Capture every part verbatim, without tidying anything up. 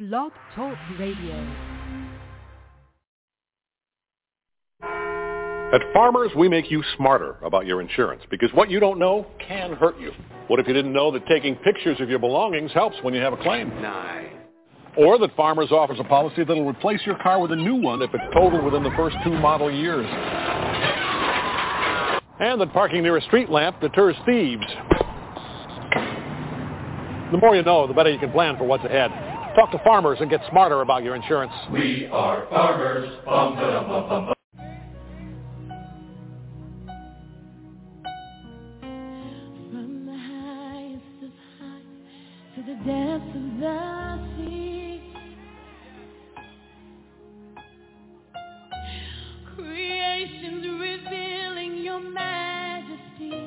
Blog Talk Radio. At Farmers, we make you smarter about your insurance because what you don't know can hurt you. What if you didn't know that taking pictures of your belongings helps when you have a claim? Nine. Or that Farmers offers a policy that'll replace your car with a new one if it's totaled within the first two model years. And that parking near a street lamp deters thieves. The more you know, the better you can plan for what's ahead. Talk to Farmers and get smarter about your insurance. We are Farmers. Bum, ba, bum, bum, bum. From the highest of heights to the depths of the sea, creation's revealing your majesty.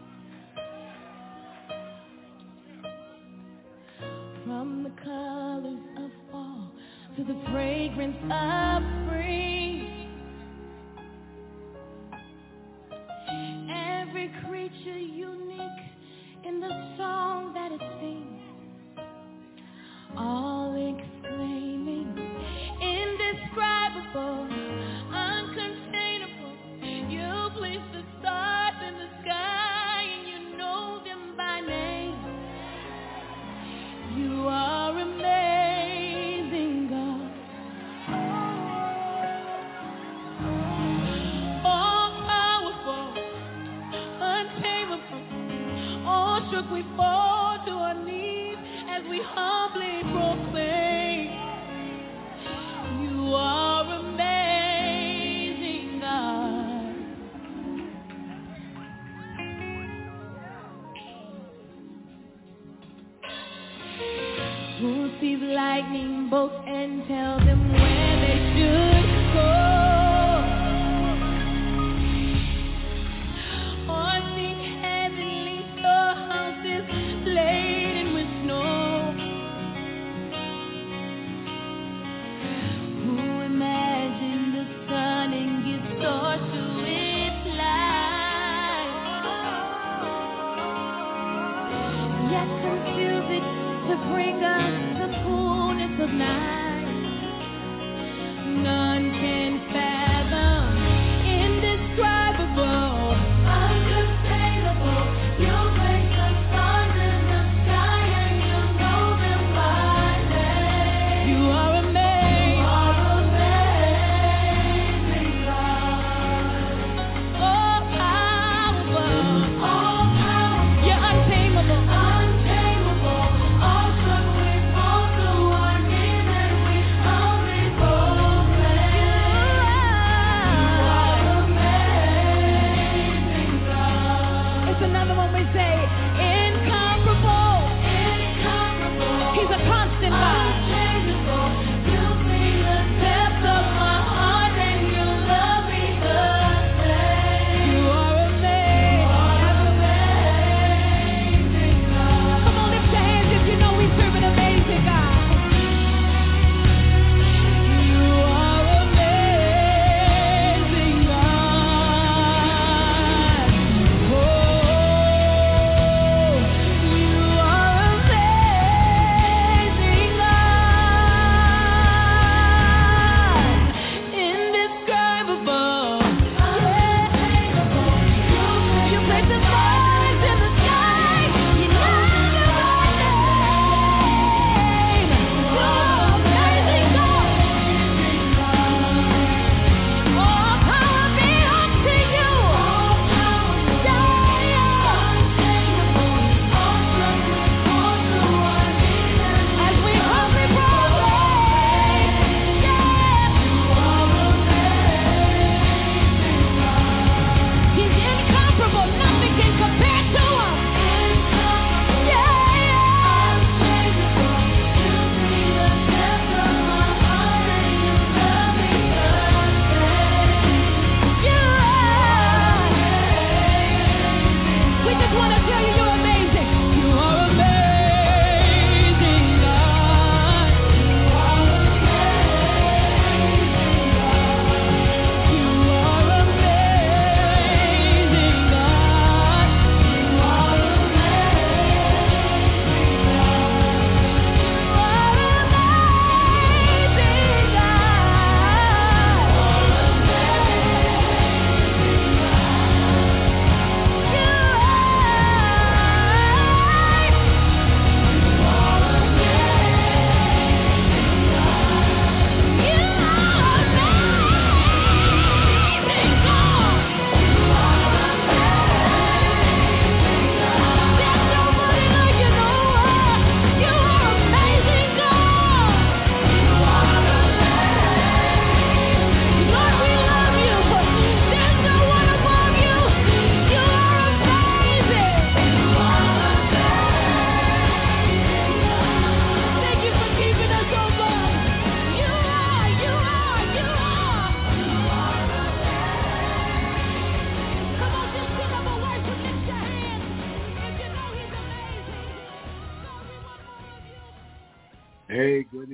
From the colors of fall to the fragrance of spring, every creature unique in the song that it sings, all exclaiming, indescribable, uncontainable. You place the stars in the sky and you know them by name. You are amazing, God. All powerful, untamable. Awestruck we fall to our knees as we humbly proclaim. You are amazing, God. Who sees lightning bolts and tell them where they should go? Or sing heavenly storehouses laden with snow? Who imagined the sun and gives source to its light, yet confuse it to bring us the coolness of night? None can fathom, indescribable, uncontainable. You place the stars in the sky and you know them by name. You are amazing. You are amazing, God. All powerful, all powerful. You're untamable, untamable. Awestruck we fall to our knees and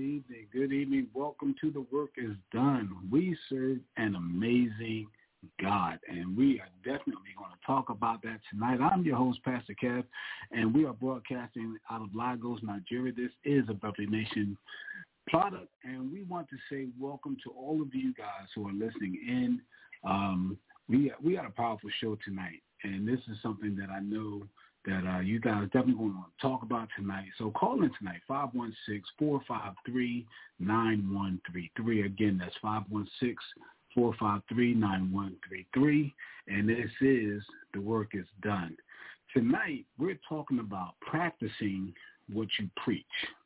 evening. Good evening. Welcome to The Work is Done. We serve an amazing God, and we are definitely going to talk about that tonight. I'm your host, Pastor Kev, and we are broadcasting out of Lagos, Nigeria. This is a Beverly Nation product, and we want to say welcome to all of you guys who are listening in. Um, we, we got a powerful show tonight, and this is something that I know that uh, you guys definitely want to talk about tonight. So call in tonight, five one six, four five three, nine one three three. Again, that's five one six, four five three, nine one three three. And this is The Work is Done. Tonight, we're talking about practicing what you preach.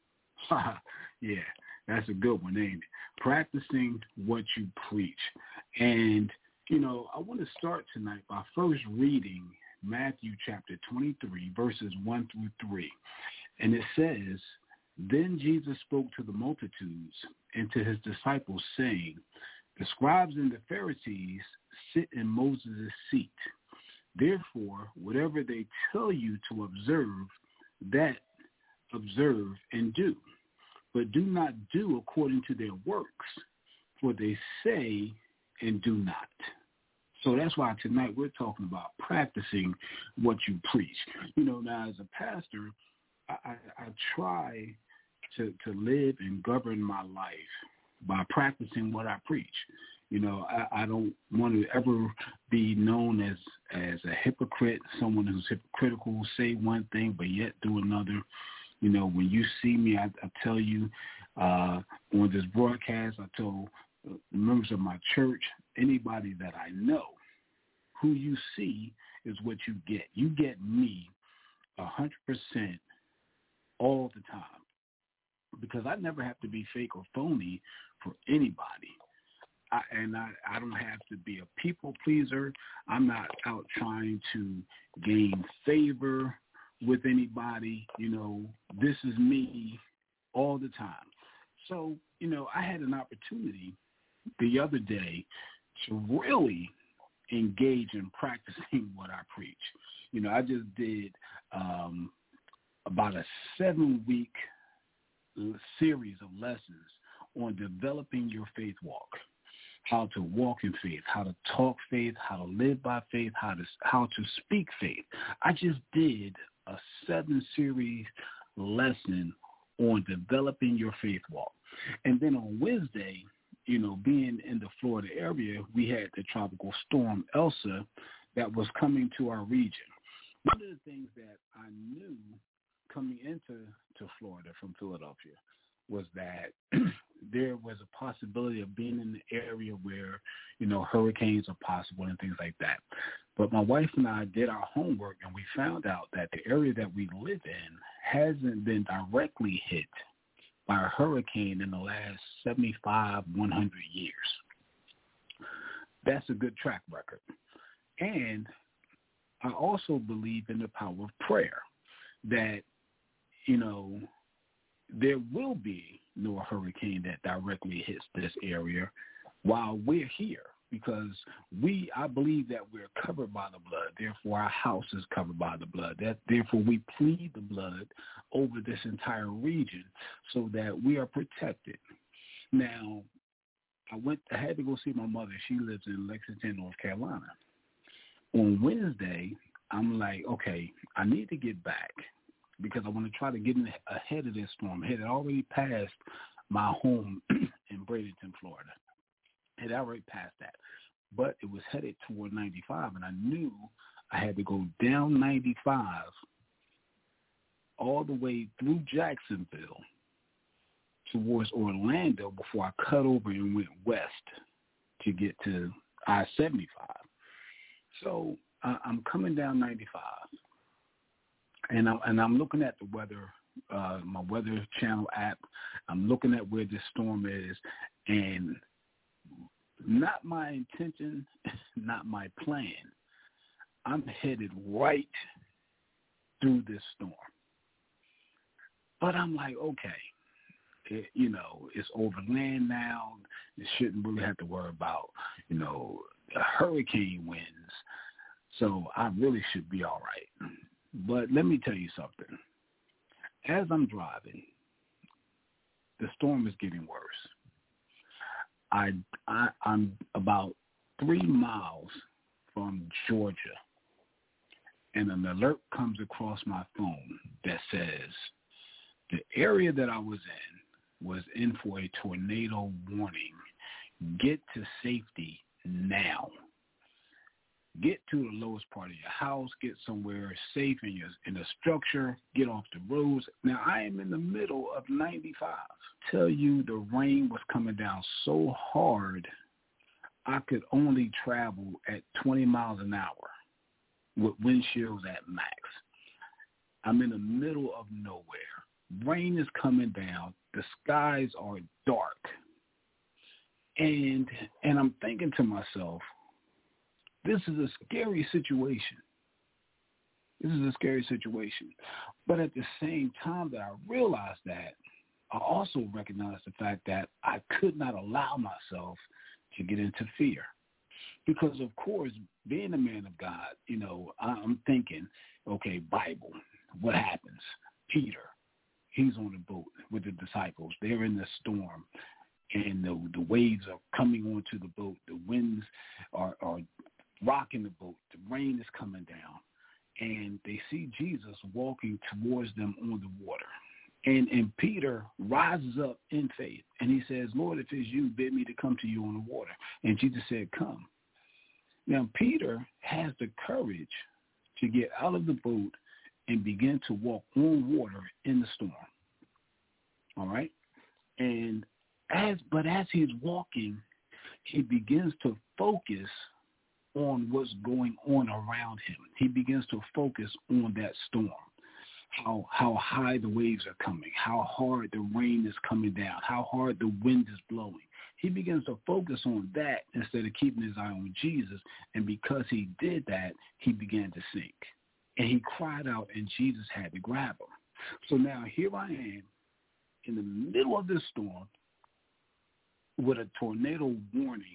Yeah, that's a good one, ain't it? Practicing what you preach. And, you know, I want to start tonight by first reading Matthew chapter twenty-three, verses one through three. And it says, "Then Jesus spoke to the multitudes and to his disciples, saying, the scribes and the Pharisees sit in Moses' seat. Therefore, whatever they tell you to observe, that observe and do. But do not do according to their works, for they say and do not." So that's why tonight we're talking about practicing what you preach. You know, now as a pastor, I, I, I try to, to live and govern my life by practicing what I preach. You know, I, I don't want to ever be known as, as a hypocrite, someone who's hypocritical, say one thing but yet do another. You know, when you see me, I, I tell you uh, on this broadcast, I told members of my church, anybody that I know, who you see is what you get. You get me one hundred percent all the time, because I never have to be fake or phony for anybody. I, and I, I don't have to be a people pleaser. I'm not out trying to gain favor with anybody. You know, this is me all the time. So, you know, I had an opportunity the other day to really engage in practicing what I preach. You know, I just did um, about a seven-week series of lessons on developing your faith walk, how to walk in faith, how to talk faith, how to live by faith, how to how to speak faith. I just did a seven-series lesson on developing your faith walk. And then on Wednesday, you know, being in the Florida area, we had the tropical storm Elsa that was coming to our region. One of the things that I knew coming into to Florida from Philadelphia was that there was a possibility of being in the area where, you know, hurricanes are possible and things like that. But my wife and I did our homework, and we found out that the area that we live in hasn't been directly hit by a hurricane in the last seventy-five, one hundred years. That's a good track record. And I also believe in the power of prayer, that, you know, there will be no hurricane that directly hits this area while we're here, because we, I believe that we're covered by the blood. Therefore, our house is covered by the blood. That therefore, we plead the blood over this entire region so that we are protected. Now, I went. I had to go see my mother. She lives in Lexington, North Carolina. On Wednesday, I'm like, okay, I need to get back, because I want to try to get in ahead of this storm. It had already passed my home in Bradenton, Florida. It had already passed that. But it was headed toward ninety-five, and I knew I had to go down ninety-five all the way through Jacksonville towards Orlando before I cut over and went west to get to I seventy-five. So uh, I'm coming down ninety-five. And I'm, and I'm looking at the weather, uh, my Weather Channel app. I'm looking at where this storm is, and not my intention, not my plan. I'm headed right through this storm. But I'm like, okay, it, you know, it's over land now. You shouldn't really have to worry about, you know, the hurricane winds. So I really should be all right. But let me tell you something. As I'm driving, the storm is getting worse. I, I I'm about three miles from Georgia, and an alert comes across my phone that says the area that I was in was in for a tornado warning. Get to safety now. Get to the lowest part of your house. Get somewhere safe in your in the structure. Get off the roads. Now, I am in the middle of ninety-five. Tell you the rain was coming down so hard, I could only travel at twenty miles an hour with windshields at max. I'm in the middle of nowhere. Rain is coming down. The skies are dark. And and I'm thinking to myself, this is a scary situation. This is a scary situation. But at the same time that I realized that, I also recognized the fact that I could not allow myself to get into fear. Because, of course, being a man of God, you know, I'm thinking, okay, Bible, what happens? Peter, he's on the boat with the disciples. They're in the storm, and the, the waves are coming onto the boat. The winds are, are rocking the boat. The rain is coming down, and they see Jesus walking towards them on the water. And and Peter rises up in faith, and he says, Lord, if it's you, bid me to come to you on the water. And Jesus said, come. Now, Peter has the courage to get out of the boat and begin to walk on water in the storm. All right? And as but as he's walking, he begins to focus on what's going on around him. He begins to focus on that storm. How how high the waves are coming, how hard the rain is coming down, how hard the wind is blowing. He begins to focus on that instead of keeping his eye on Jesus, and because he did that, he began to sink. And he cried out, and Jesus had to grab him. So now here I am in the middle of this storm with a tornado warning,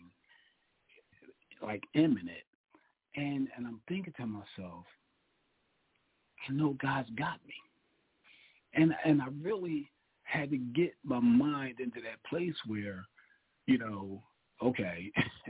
like imminent, and, and I'm thinking to myself, I know God's got me. And and I really had to get my mind into that place where, you know, okay,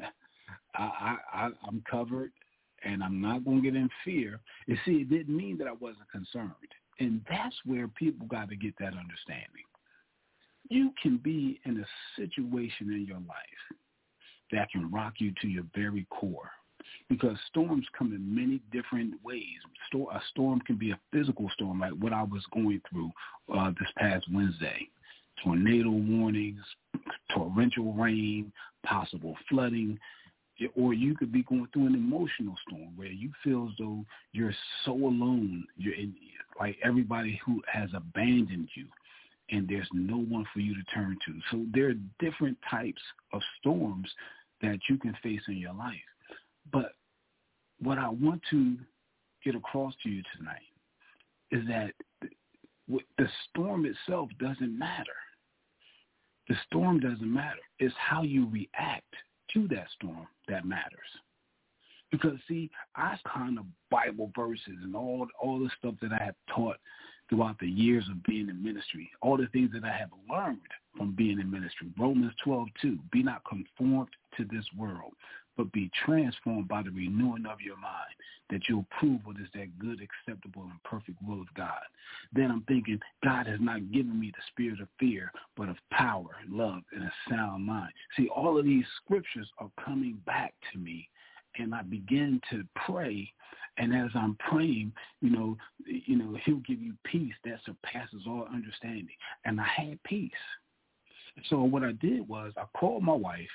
I, I, I'm covered and I'm not going to get in fear. You see, it didn't mean that I wasn't concerned. And that's where people got to get that understanding. You can be in a situation in your life that can rock you to your very core. Because storms come in many different ways. A storm can be a physical storm, like what I was going through uh, this past Wednesday. Tornado warnings, torrential rain, possible flooding. Or you could be going through an emotional storm where you feel as though you're so alone. You're in, like everybody who has abandoned you, and there's no one for you to turn to. So there are different types of storms that you can face in your life. But what I want to get across to you tonight is that the storm itself doesn't matter. The storm doesn't matter. It's how you react to that storm that matters. Because, see, I kind of Bible verses and all, all the stuff that I have taught throughout the years of being in ministry, all the things that I have learned from being in ministry. Romans twelve two, be not conformed to this world, but be transformed by the renewing of your mind, that you'll prove what is that good, acceptable, and perfect will of God. Then I'm thinking, God has not given me the spirit of fear, but of power, love, and a sound mind. See, all of these scriptures are coming back to me, and I begin to pray. And as I'm praying, you know, you know, he'll give you peace that surpasses all understanding. And I had peace. So what I did was I called my wife,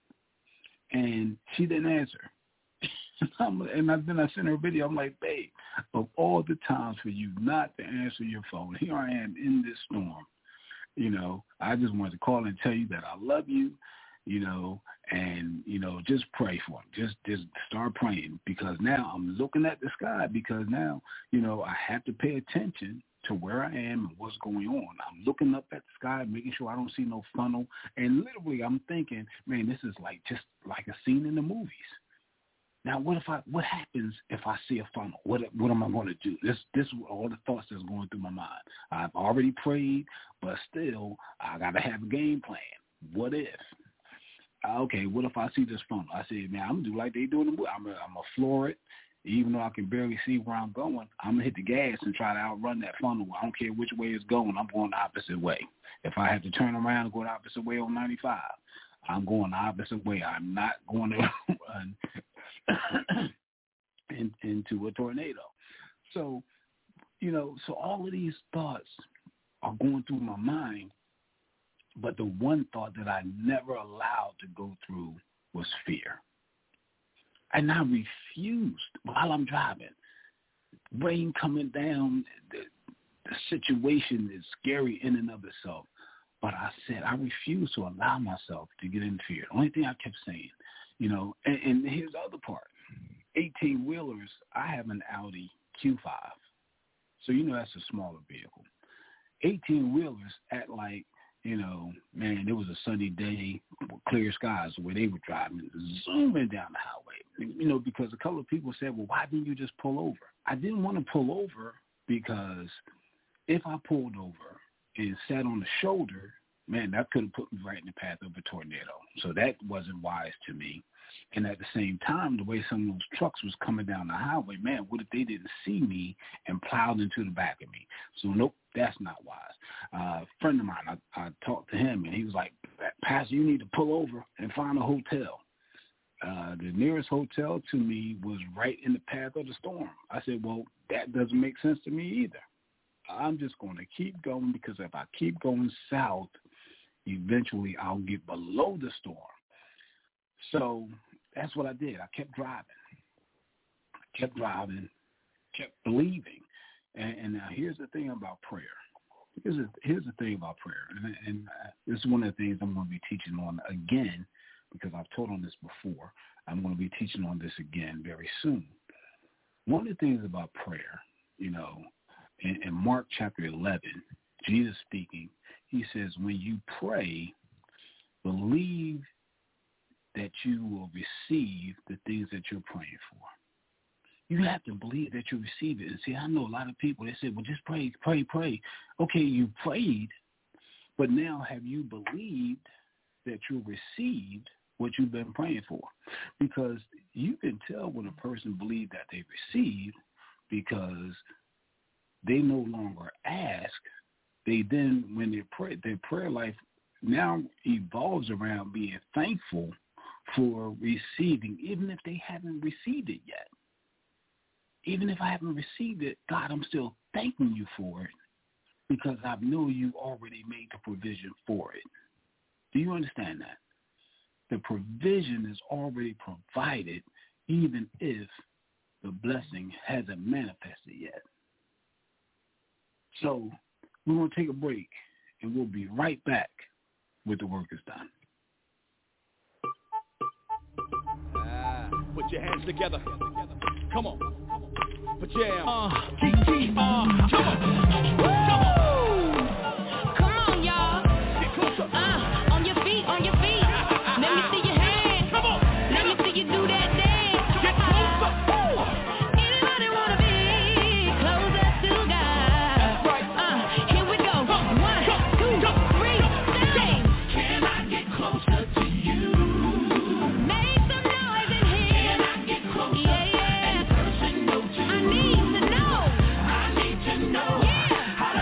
and she didn't answer. and I, then I sent her a video. I'm like, babe, of all the times for you not to answer your phone, here I am in this storm. You know, I just wanted to call and tell you that I love you, you know, and, you know, just pray for him. Just, just start praying, because now I'm looking at the sky, because now, you know, I have to pay attention to where I am and what's going on. I'm looking up at the sky, making sure I don't see no funnel. And literally I'm thinking, man, this is like just like a scene in the movies. Now, what if I? What happens if I see a funnel? What what am I going to do? This this is all the thoughts that's going through my mind. I've already prayed, but still, I got to have a game plan. What if? Okay, what if I see this funnel? I say, man, I'm gonna do like they do in the movie. I'm gonna, I'm gonna floor it, even though I can barely see where I'm going. I'm gonna hit the gas and try to outrun that funnel. I don't care which way it's going. I'm going the opposite way. If I have to turn around and go the opposite way on ninety-five, I'm going the opposite way. I'm not going to run in, into a tornado. So, you know, so all of these thoughts are going through my mind, but the one thought that I never allowed to go through was fear. And I refused while I'm driving. Rain coming down, the, the situation is scary in and of itself. But I said, I refuse to allow myself to get in fear. The only thing I kept saying, you know, and, and here's the other part. eighteen-wheelers, I have an Audi Q five. So, you know, that's a smaller vehicle. eighteen-wheelers at like, you know, man, it was a sunny day, clear skies where they were driving, zooming down the highway. You know, because a couple of people said, well, why didn't you just pull over? I didn't want to pull over because if I pulled over and sat on the shoulder, man, that could have put me right in the path of a tornado. So that wasn't wise to me. And at the same time, the way some of those trucks was coming down the highway, man, what if they didn't see me and plowed into the back of me? So, nope, that's not wise. Uh, a friend of mine, I, I talked to him, and he was like, Pastor, you need to pull over and find a hotel. Uh, the nearest hotel to me was right in the path of the storm. I said, well, that doesn't make sense to me either. I'm just going to keep going because if I keep going south, eventually I'll get below the storm. So that's what I did. I kept driving, I kept driving, kept believing. And, and now here's the thing about prayer. Here's the, here's the thing about prayer. And, and this is one of the things I'm going to be teaching on again because I've taught on this before. I'm going to be teaching on this again very soon. One of the things about prayer, you know, in, in Mark chapter eleven, Jesus speaking, he says, when you pray, believe that you will receive the things that you're praying for. You have to believe that you receive it. And see, I know a lot of people, they say, well, just pray, pray, pray. Okay, you prayed, but now have you believed that you received what you've been praying for? Because you can tell when a person believes that they received because they no longer ask. They then, when they pray, their prayer life now evolves around being thankful for receiving, even if they haven't received it yet. Even if I haven't received it, God, I'm still thanking you for it because I know you already made the provision for it. Do you understand that? The provision is already provided even if the blessing hasn't manifested yet. So we're going to take a break, and we'll be right back with The Work Is Done. Put your hands together. Come on. Put your hands. Uh, T T R. Come on. Woo! Come on, y'all. Get closer. Uh, on your feet, on your feet. Let me see your hands. Come on. Let me see you do that dance. Get closer. Woo! Anybody wanna be closer to God? That's right. Uh, here we go. One, two, three, say. Can I get closer to you? Make some noise in here. Can I get closer? Yeah, yeah. And person know to I need to know. I need to know. Yeah. How to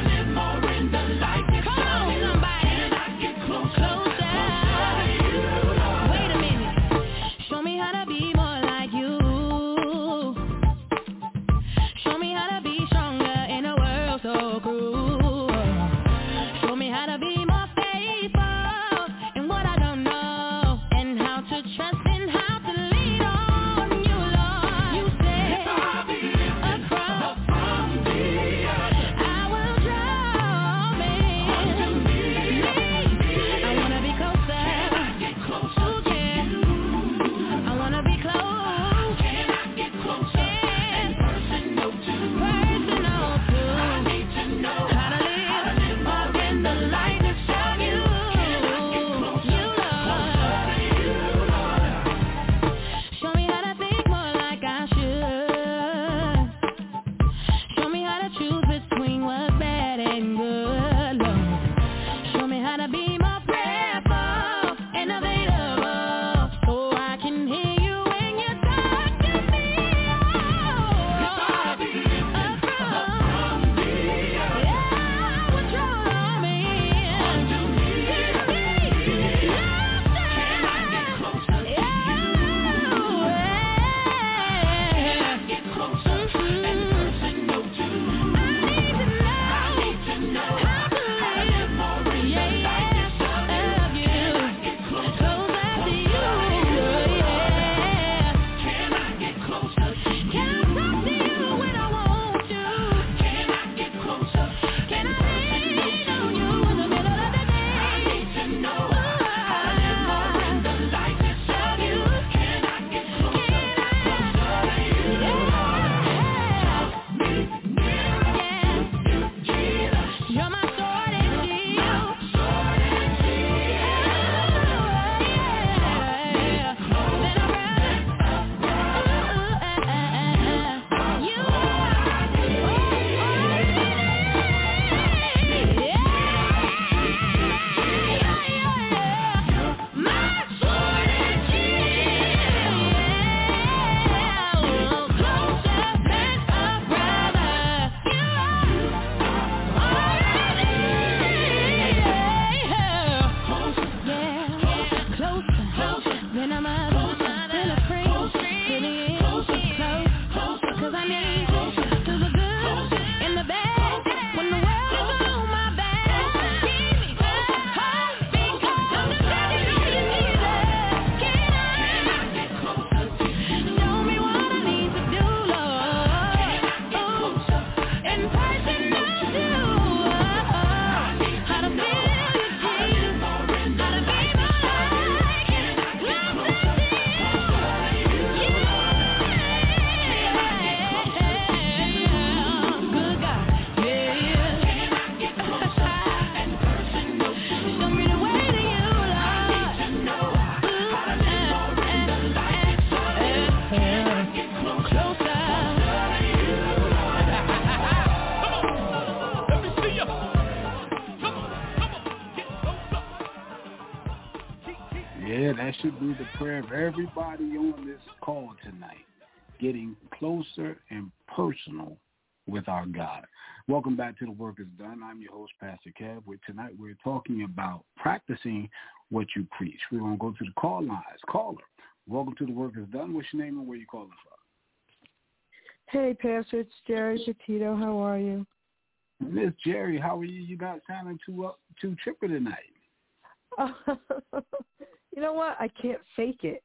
Yeah, that should be the prayer of everybody on this call tonight, getting closer and personal with our God. Welcome back to The Work Is Done. I'm your host, Pastor Kev. With tonight we're talking about practicing what you preach. We're going to go to the call lines. Caller, welcome to The Work Is Done. What's your name and where you calling from? Hey, Pastor, it's Jerry Petito. How are you? Miss Jerry, how are you? You not sounding too up, too chipper tonight. You know what? I can't fake it.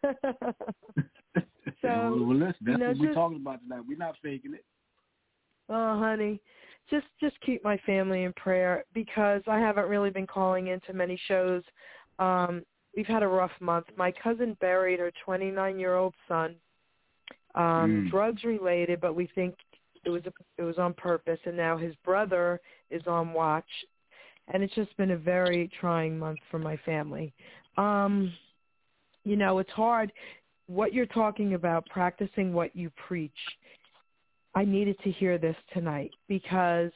So, well, listen, that's you know, what we're just, talking about tonight. We're not faking it. Oh, honey, just just keep my family in prayer because I haven't really been calling into many shows. Um, we've had a rough month. My cousin buried her twenty-nine-year-old son, um, mm. drugs related, but we think it was a, it was on purpose. And now his brother is on watch, and it's just been a very trying month for my family. Um, you know, it's hard. What you're talking about, practicing what you preach. I needed to hear this tonight because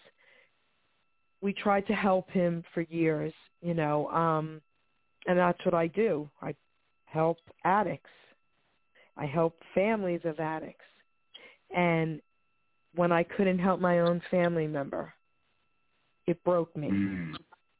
we tried to help him for years, you know, um, and that's what I do. I help addicts. I help families of addicts. And when I couldn't help my own family member, it broke me. Mm.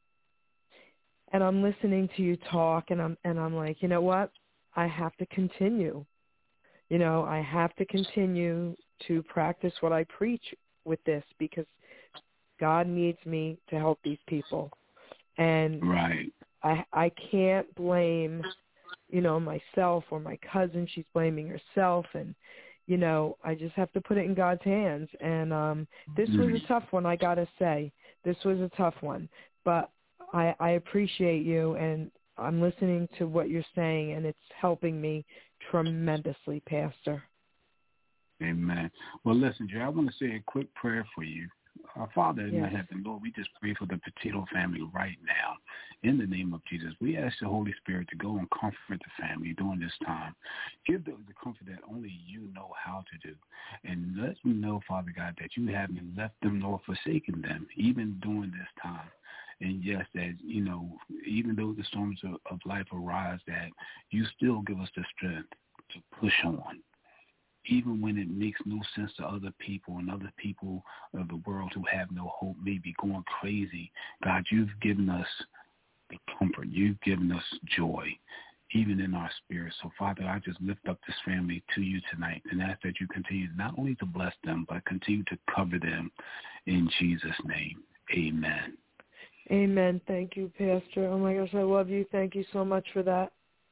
And I'm listening to you talk, and I'm and I'm like, you know what? I have to continue. You know, I have to continue to practice what I preach with this because God needs me to help these people. And right. I I can't blame, you know, myself or my cousin. She's blaming herself. And, you know, I just have to put it in God's hands. And um, this mm. was a tough one, I got to say. This was a tough one. But I, I appreciate you, and I'm listening to what you're saying, and it's helping me tremendously, Pastor. Amen. Well, listen, Jay, I want to say a quick prayer for you. Our Father in yes. heaven, Lord, we just pray for the Petito family right now. In the name of Jesus, we ask the Holy Spirit to go and comfort the family during this time. Give them the comfort that only you know how to do. And let them know, Father God, that you haven't left them nor forsaken them, even during this time. And yes, that, you know, even though the storms of, of life arise, that you still give us the strength to push on. Even when it makes no sense to other people and other people of the world who have no hope may be going crazy, God, you've given us the comfort. You've given us joy, even in our spirit. So, Father, I just lift up this family to you tonight and ask that you continue not only to bless them, but continue to cover them in Jesus' name. Amen. Amen. Thank you, Pastor. Oh, my gosh, I love you. Thank you so much for that.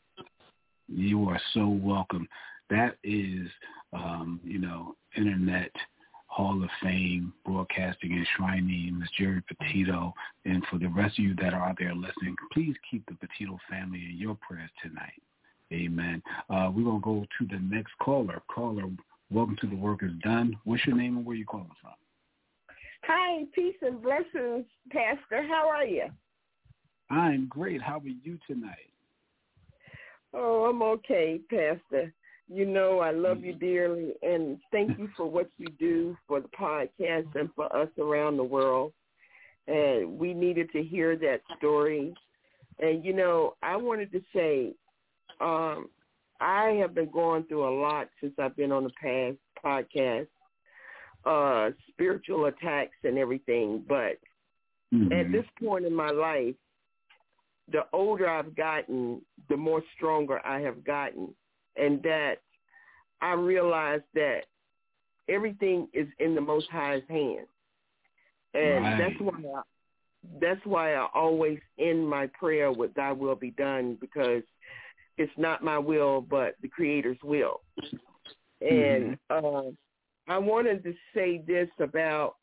You are so welcome. That is, um, you know, Internet Hall of Fame broadcasting enshrining Miz Jerry Petito. And for the rest of you that are out there listening, please keep the Petito family in your prayers tonight. Amen. Uh, we're going to go to the next caller. Caller, welcome to The Work Is Done. What's your name and where you calling from? Hi, peace and blessings, Pastor. How are you? I'm great. How are you tonight? Oh, I'm okay, Pastor. You know I love you dearly, and thank you for what you do for the podcast and for us around the world. And we needed to hear that story. And, you know, I wanted to say um, I have been going through a lot since I've been on the past podcast, uh, spiritual attacks and everything. But mm-hmm. at this point in my life, the older I've gotten, the more stronger I have gotten. And that I realized that everything is in the Most High's hands. And right. that's why I, that's why I always end my prayer with thy will be done, because it's not my will, but the Creator's will. And mm-hmm. uh, I wanted to say this about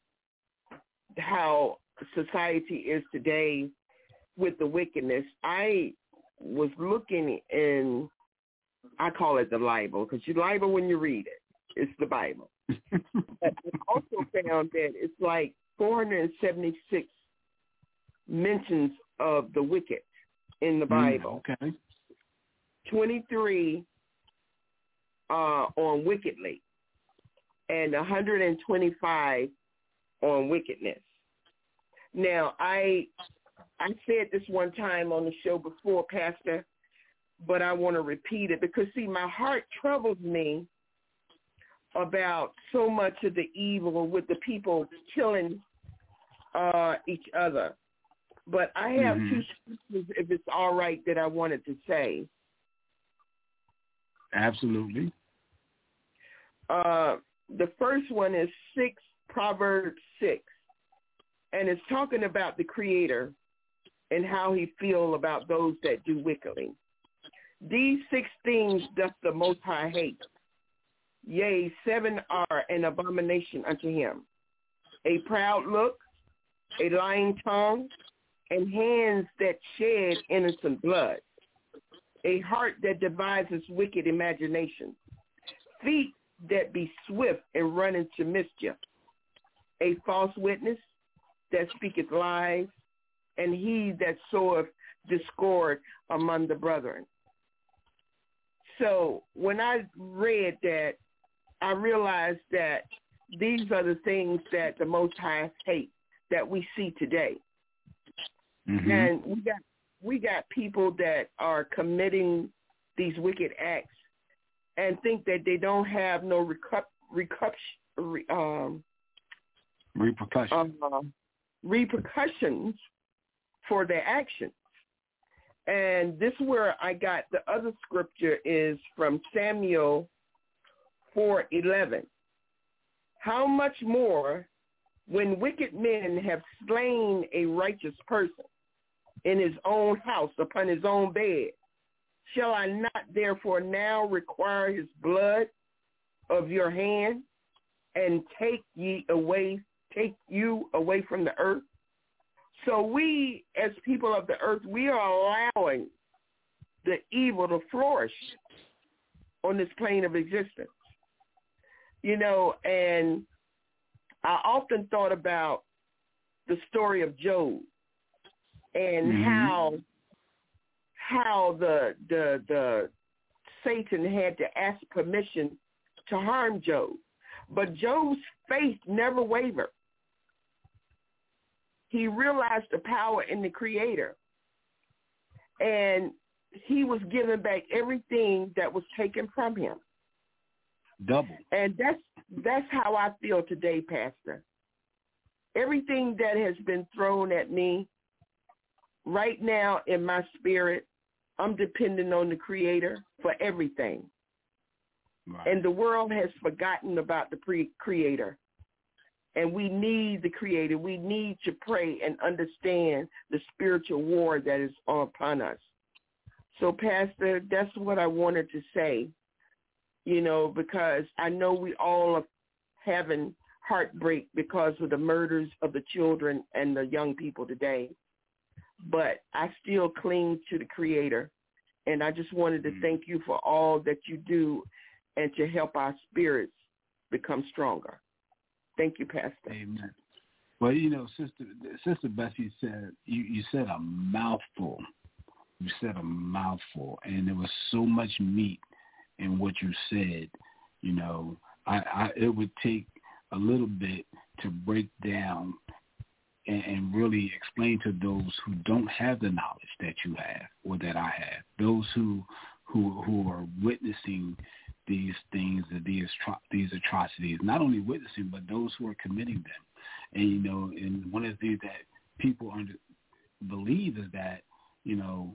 how society is today with the wickedness. I was looking in, I call it the Bible, because you Bible when you read it. It's the Bible. But I also found that it's like four hundred seventy-six mentions of the wicked in the Bible. Mm, okay. twenty-three uh, on wickedly, and one hundred twenty-five on wickedness. Now, I I said this one time on the show before, Pastor. but I want to repeat it because, see, my heart troubles me about so much of the evil with the people killing uh, each other. But I have mm-hmm. two scriptures, if it's all right, that I wanted to say. Absolutely. Uh, the first one is six, Proverbs six, and it's talking about the Creator and how he feel about those that do wickedly. These six things doth the Most High hate. Yea, seven are an abomination unto him. A proud look, a lying tongue, and hands that shed innocent blood. A heart that devises wicked imagination. Feet that be swift and run into mischief. A false witness that speaketh lies, and he that soweth discord among the brethren. So when I read that, I realized that these are the things that the Most High hate that we see today. Mm-hmm. And we got we got people that are committing these wicked acts and think that they don't have no recup, recup, re, um, repercussions. Uh, repercussions for their actions. And this is where I got the other scripture is from Samuel four eleven. How much more when wicked men have slain a righteous person in his own house upon his own bed, shall I not therefore now require his blood of your hand and take ye away, take you away from the earth? So we, as people of the earth, we are allowing the evil to flourish on this plane of existence. You know, and I often thought about the story of Job and mm-hmm. how how the the the Satan had to ask permission to harm Job. But Job's faith never wavered. He realized the power in the Creator, and he was given back everything that was taken from him. Double. And that's that's how I feel today, Pastor. Everything that has been thrown at me right now in my spirit, I'm depending on the Creator for everything. Right. And the world has forgotten about the pre- Creator. And we need the Creator. We need to pray and understand the spiritual war that is upon us. So, Pastor, that's what I wanted to say, you know, because I know we all are having heartbreak because of the murders of the children and the young people today. But I still cling to the Creator. And I just wanted to thank you for all that you do and to help our spirits become stronger. Thank you, Pastor. Amen. Well, you know, Sister Sister Bessie said, you, you said a mouthful. You said a mouthful, and there was so much meat in what you said. You know, I, I it would take a little bit to break down and, and really explain to those who don't have the knowledge that you have or that I have, those who who who are witnessing these things, these these atrocities, not only witnessing, but those who are committing them. And, you know, and one of the things that people under, believe is that, you know,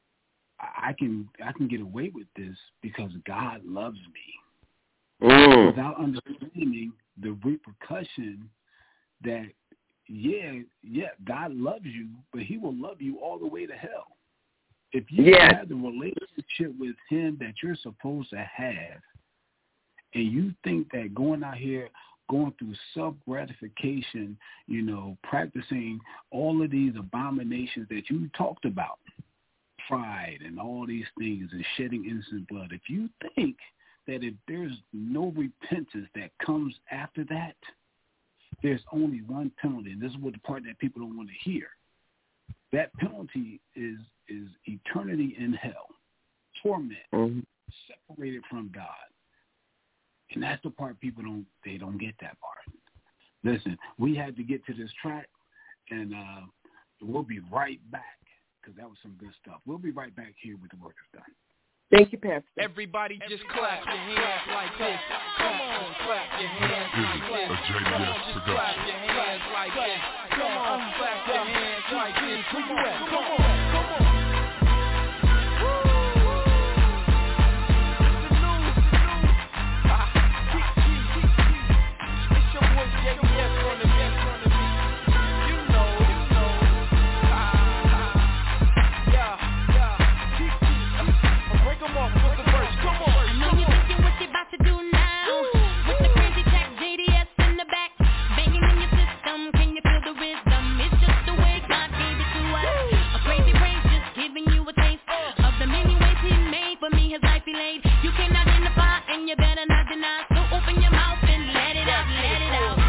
I can I can get away with this because God loves me. Mm. Without understanding the repercussion that, yeah, yeah, God loves you, but he will love you all the way to hell. If you yeah. have the relationship with him that you're supposed to have, and you think that going out here, going through self-gratification, you know, practicing all of these abominations that you talked about, pride and all these things and shedding innocent blood, if you think that if there's no repentance that comes after that, there's only one penalty, and this is what the part that people don't want to hear. That penalty is is eternity in hell, torment, mm-hmm. separated from God. And that's the part people don't, they don't get that part. Listen, we had to get to this track, and uh, we'll be right back, because that was some good stuff. We'll be right back here with The Work Is Done. Thank you, Pastor. Everybody just clap your hands like this. Come on, clap your hands like this. Come on, just clap your hands like this. Come on, clap your hands like this. Come on, come on, come on. It's your boy J D S on the beat. You know, you know. Yeah, yeah. Break 'em off with the verse. Come on. I know you're thinking what you're about to do now. With the crazy track, J D S in the back, banging in your system. Can you feel the rhythm? It's just the way God gave it to us. A crazy praise, just giving you a taste of the many ways He made for me. His life He laid. You came out in the fire, and you better not deny. So open your mouth and let it out, let it out.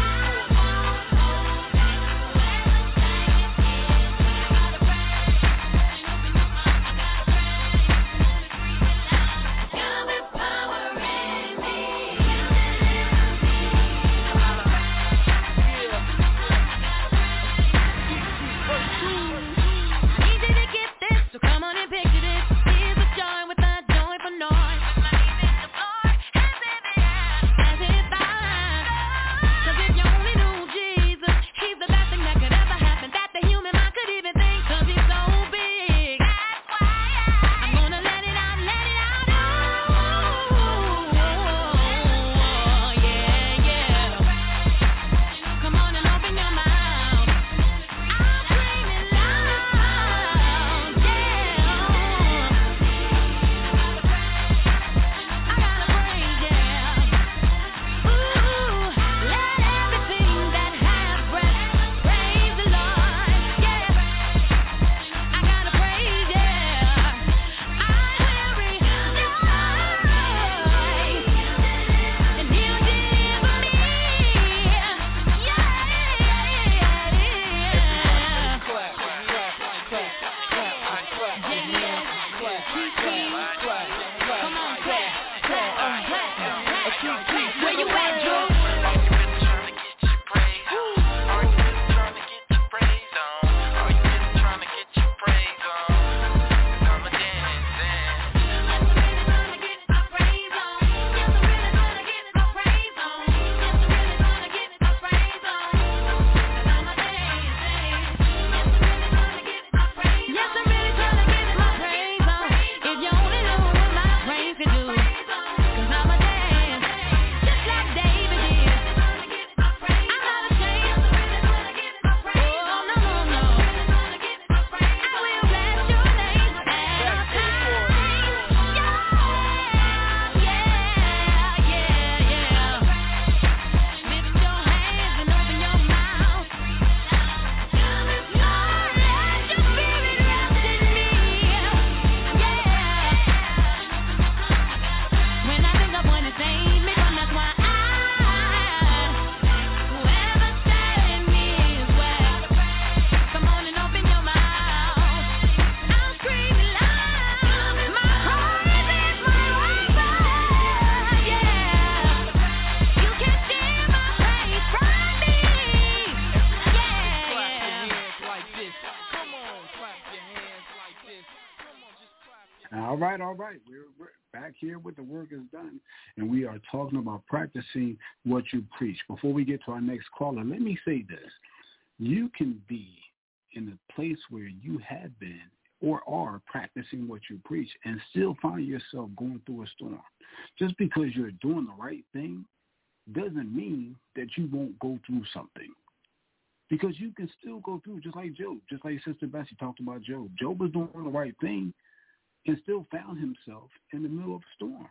All right, all right. We're, we're back here with The Work Is Done, and we are talking about practicing what you preach. Before we get to our next caller, let me say this. You can be in a place where you have been or are practicing what you preach and still find yourself going through a storm. Just because you're doing the right thing doesn't mean that you won't go through something. Because you can still go through, just like Job, just like Sister Bessie talked about Job. Job was doing the right thing and still found himself in the middle of a storm.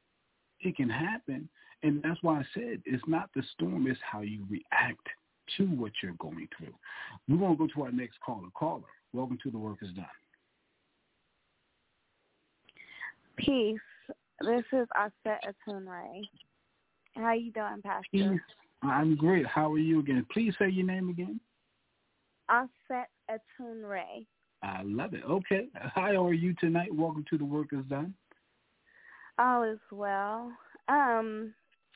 It can happen, and that's why I said it's not the storm, it's how you react to what you're going through. We're going to go to our next caller. Caller, welcome to The Work Is Done. Peace. This is Aset Atunray. How you doing, Pastor? Peace. I'm great. How are you again? Please say your name again. Aset Atunray. I love it. Okay. How are you tonight? Welcome to The Work Is Done. All is well. Um,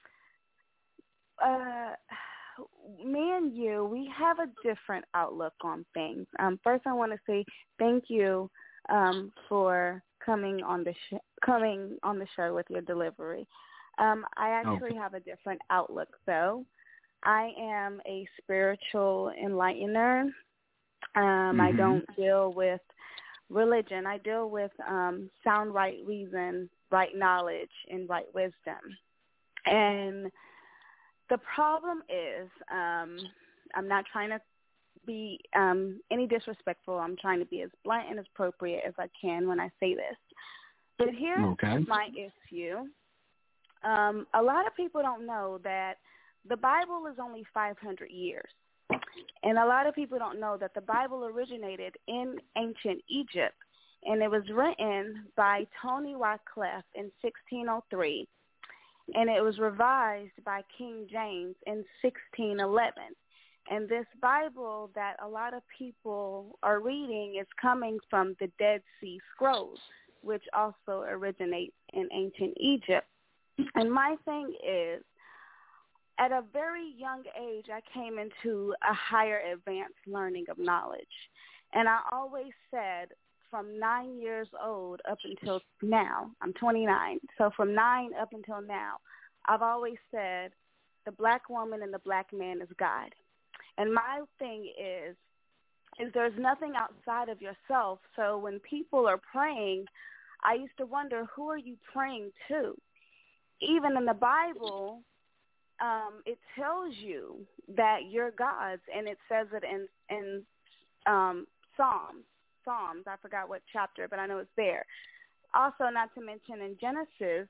uh, me and you, we have a different outlook on things. Um, first, I want to say thank you um, for coming on the sh- coming on the show with your delivery. Um, I actually okay. have a different outlook, though. I am a spiritual enlightener. Um, mm-hmm. I don't deal with religion. I deal with um, sound right reason, right knowledge, and right wisdom. And the problem is, um, I'm not trying to be um, any disrespectful. I'm trying to be as blunt and as appropriate as I can when I say this. But here's okay. my issue. Um, a lot of people don't know that the Bible is only five hundred years. And a lot of people don't know that the Bible originated in ancient Egypt, and it was written by Tony Wycliffe in sixteen oh three, and it was revised by King James in sixteen eleven. And this Bible that a lot of people are reading is coming from the Dead Sea Scrolls, which also originate in ancient Egypt. And my thing is, at a very young age, I came into a higher advanced learning of knowledge. And I always said from nine years old up until now, I'm twenty-nine, so from nine up until now, I've always said the black woman and the black man is God. And my thing is, is there's nothing outside of yourself. So when people are praying, I used to wonder, who are you praying to? Even in the Bible, um, it tells you that you're God's, and it says it in in um, Psalms. Psalms, I forgot what chapter, but I know it's there. Also, not to mention in Genesis,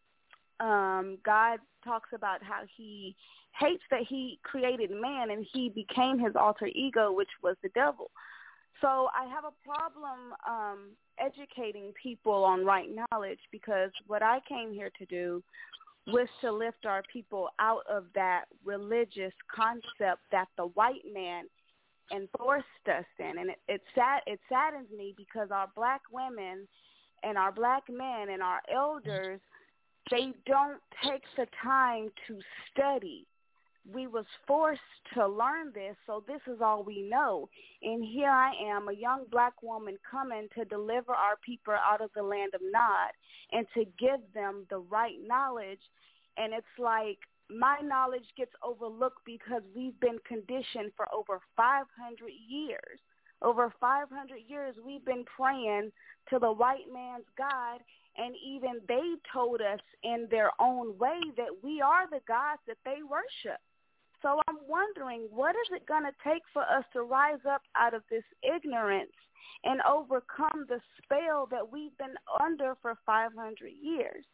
um, God talks about how he hates that he created man and he became his alter ego, which was the devil. So I have a problem um, educating people on right knowledge, because what I came here to do was to lift our people out of that religious concept that the white man enforced us in. And it, it, sad, it saddens me, because our black women and our black men and our elders, they don't take the time to study. We was forced to learn this, so this is all we know. And here I am, a young black woman, coming to deliver our people out of the land of Nod and to give them the right knowledge. And it's like my knowledge gets overlooked because we've been conditioned for over five hundred years. Over five hundred years, we've been praying to the white man's God, and even they told us in their own way that we are the gods that they worship. So I'm wondering, what is it going to take for us to rise up out of this ignorance and overcome the spell that we've been under for five hundred years?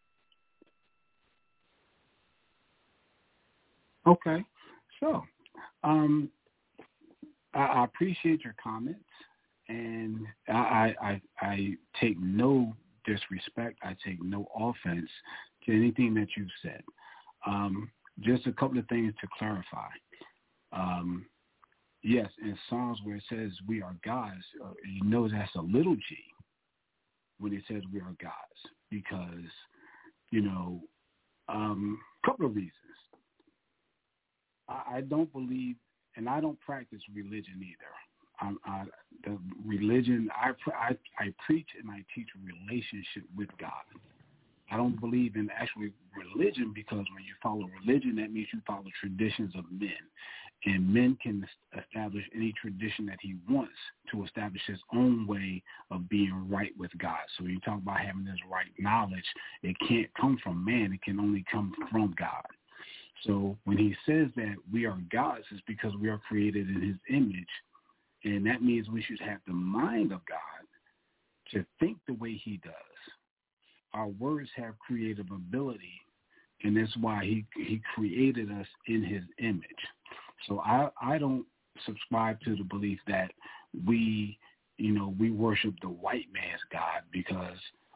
Okay. So um, I, I appreciate your comments, and I, I, I take no disrespect. I take no offense to anything that you've said. Um, just a couple of things to clarify. Um, yes, in Psalms where it says we are gods, uh, you know that's a little g when it says we are gods, because, you know, a um, couple of reasons. I, I don't believe, and I don't practice religion either. I, I, the religion, I, I, I preach and I teach a relationship with God. I don't believe in actually religion, because when you follow religion, that means you follow traditions of men. And men can establish any tradition that he wants to establish his own way of being right with God. So when you talk about having this right knowledge, it can't come from man. It can only come from God. So when he says that we are gods, it's because we are created in his image. And that means we should have the mind of God to think the way he does. Our words have creative ability, and that's why he he created us in his image. So I, I don't subscribe to the belief that we, you know, we worship the white man's God, because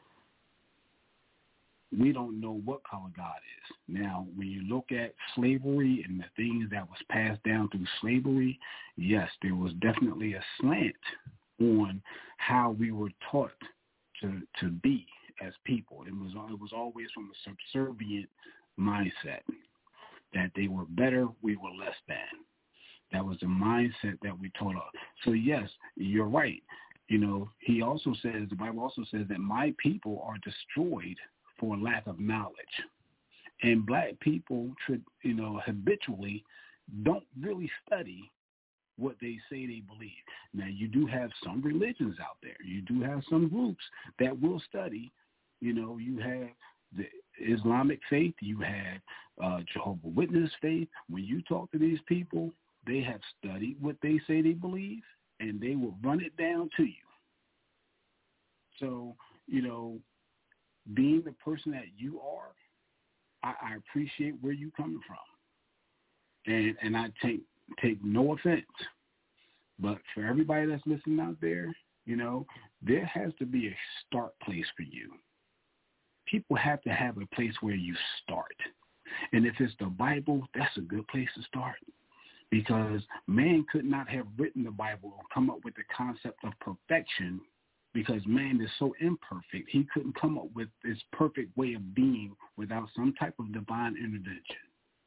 we don't know what color God is. Now, when you look at slavery and the things that was passed down through slavery, yes, there was definitely a slant on how we were taught to to be as people. It was it was always from a subservient mindset, that they were better, we were less than. That was the mindset that we taught us. So yes, you're right. you know, he also says, the Bible also says that my people are destroyed for lack of knowledge. And black people, you know, habitually don't really study what they say they believe. Now, you do have some religions out there. You do have some groups that will study. You know, you have the Islamic faith. You have uh, Jehovah's Witness faith. When you talk to these people, they have studied what they say they believe, and they will run it down to you. So, you know, being the person that you are, I, I appreciate where you're coming from. And and I take take no offense. But for everybody that's listening out there, you know, there has to be a start place for you. People have to have a place where you start. And if it's the Bible, that's a good place to start. Because man could not have written the Bible or come up with the concept of perfection, because man is so imperfect. He couldn't come up with this perfect way of being without some type of divine intervention.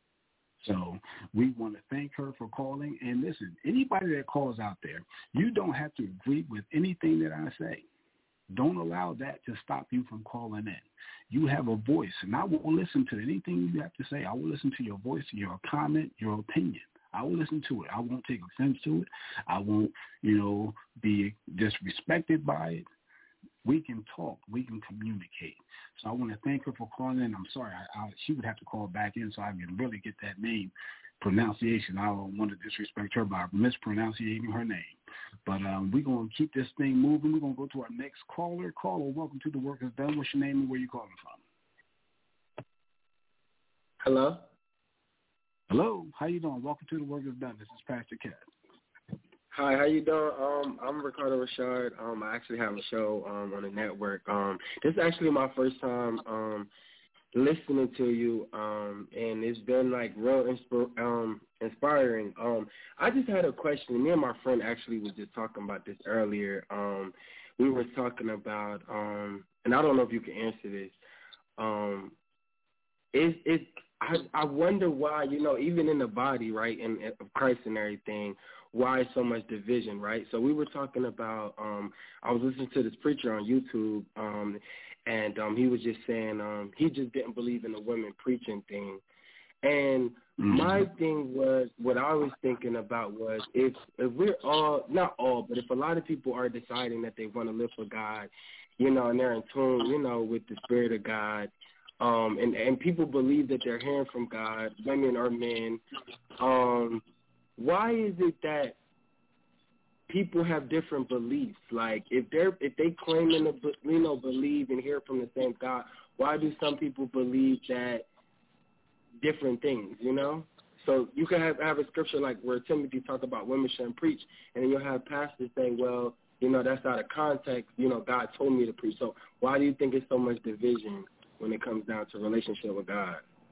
So we want to thank her for calling. And listen, anybody that calls out there, you don't have to agree with anything that I say. Don't allow that to stop you from calling in. You have a voice, and I will listen to anything you have to say. I will listen to your voice, your comment, your opinion. I will listen to it. I won't take offense to it. I won't, you know, be disrespected by it. We can talk. We can communicate. So I want to thank her for calling in. I'm sorry. I, I, she would have to call back in so I can really get that name pronunciation. I don't want to disrespect her by mispronouncing her name. But um, we're going to keep this thing moving. We're going to go to our next caller. Caller, welcome to The Work Is Done. What's your name and where you calling from? Hello? Hello. How you doing? Welcome to The Work Is Done. This is Pastor Cat. Hi, how you doing? Um, I'm Ricardo Rashad. Um, I actually have a show um, on the network. Um, this is actually my first time um, listening to you, um, and it's been like real insp- um, inspiring. Um, I just had a question. Me and my friend actually was just talking about this earlier. Um, we were talking about, um, and I don't know if you can answer this. Um, is it? I, I wonder why, you know, even in the body, right, and of Christ and everything, why so much division, right? So we were talking about, um, I was listening to this preacher on YouTube, um, and um, he was just saying um, he just didn't believe in the women preaching thing. And mm-hmm. my thing was, what I was thinking about was, if, if we're all, not all, but if a lot of people are deciding that they want to live for God, you know, and they're in tune, you know, with the Spirit of God, Um, and, and people believe that they're hearing from God, women or men. Um, why is it that people have different beliefs? Like, if they're if they claim to, you know, believe and hear from the same God, why do some people believe that different things? You know, so you can have have a scripture like where Timothy talked about women shouldn't preach, and then you'll have pastors saying, well, you know, that's out of context. You know, God told me to preach. So why do you think it's so much division when it comes down to relationship with God?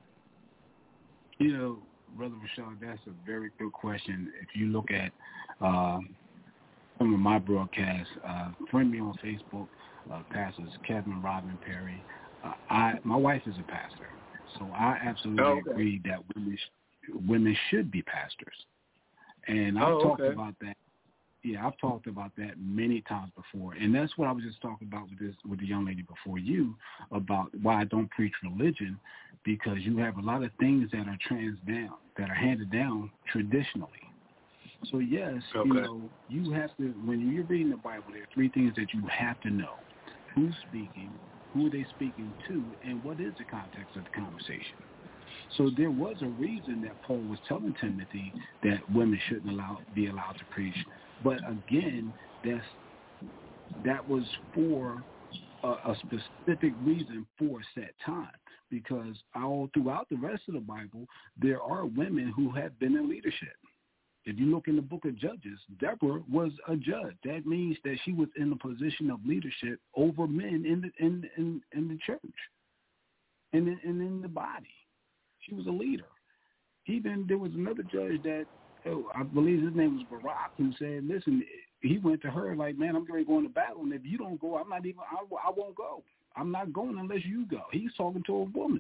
You know, Brother Rashad, that's a very good question. If you look at uh, some of my broadcasts, uh, friend me on Facebook, uh, Pastors Kevin, Robin, Perry. Uh, I my wife is a pastor, so I absolutely oh, okay. agree that women sh- women should be pastors, and I've oh, talked okay. about that. Yeah, I've talked about that many times before, and that's what I was just talking about with this with the young lady before you about why I don't preach religion, because you have a lot of things that are trans down, that are handed down traditionally. So yes, okay. you know, you have to, when you're reading the Bible, there are three things that you have to know: who's speaking, who are they speaking to, and what is the context of the conversation. So there was a reason that Paul was telling Timothy that women shouldn't allow be allowed to preach. But again, that's that was for a, a specific reason for a set time, because all throughout the rest of the Bible, there are women who have been in leadership. If you look in the book of Judges, Deborah was a judge. That means that she was in a position of leadership over men in the in in, in the church and in, and in the body. She was a leader. Even there was another judge that, oh, I believe his name was Barak, who said, listen, he went to her like, man, I'm going to go into battle, and if you don't go, I'm not even, I, I won't go. I'm not going unless you go. He's talking to a woman.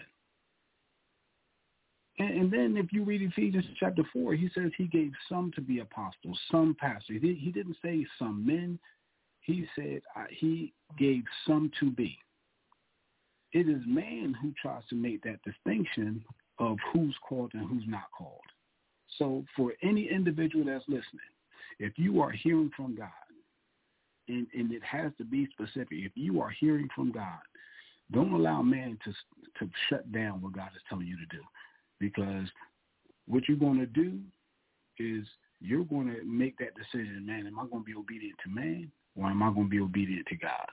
And, and then if you read Ephesians chapter four, he says he gave some to be apostles, some pastors. He, he didn't say some men. he said uh, he gave some to be. It is man who tries to make that distinction of who's called and who's not called. So for any individual that's listening, if you are hearing from God, and, and it has to be specific, if you are hearing from God, don't allow man to to shut down what God is telling you to do. Because what you're going to do is you're going to make that decision, man, am I going to be obedient to man or am I going to be obedient to God?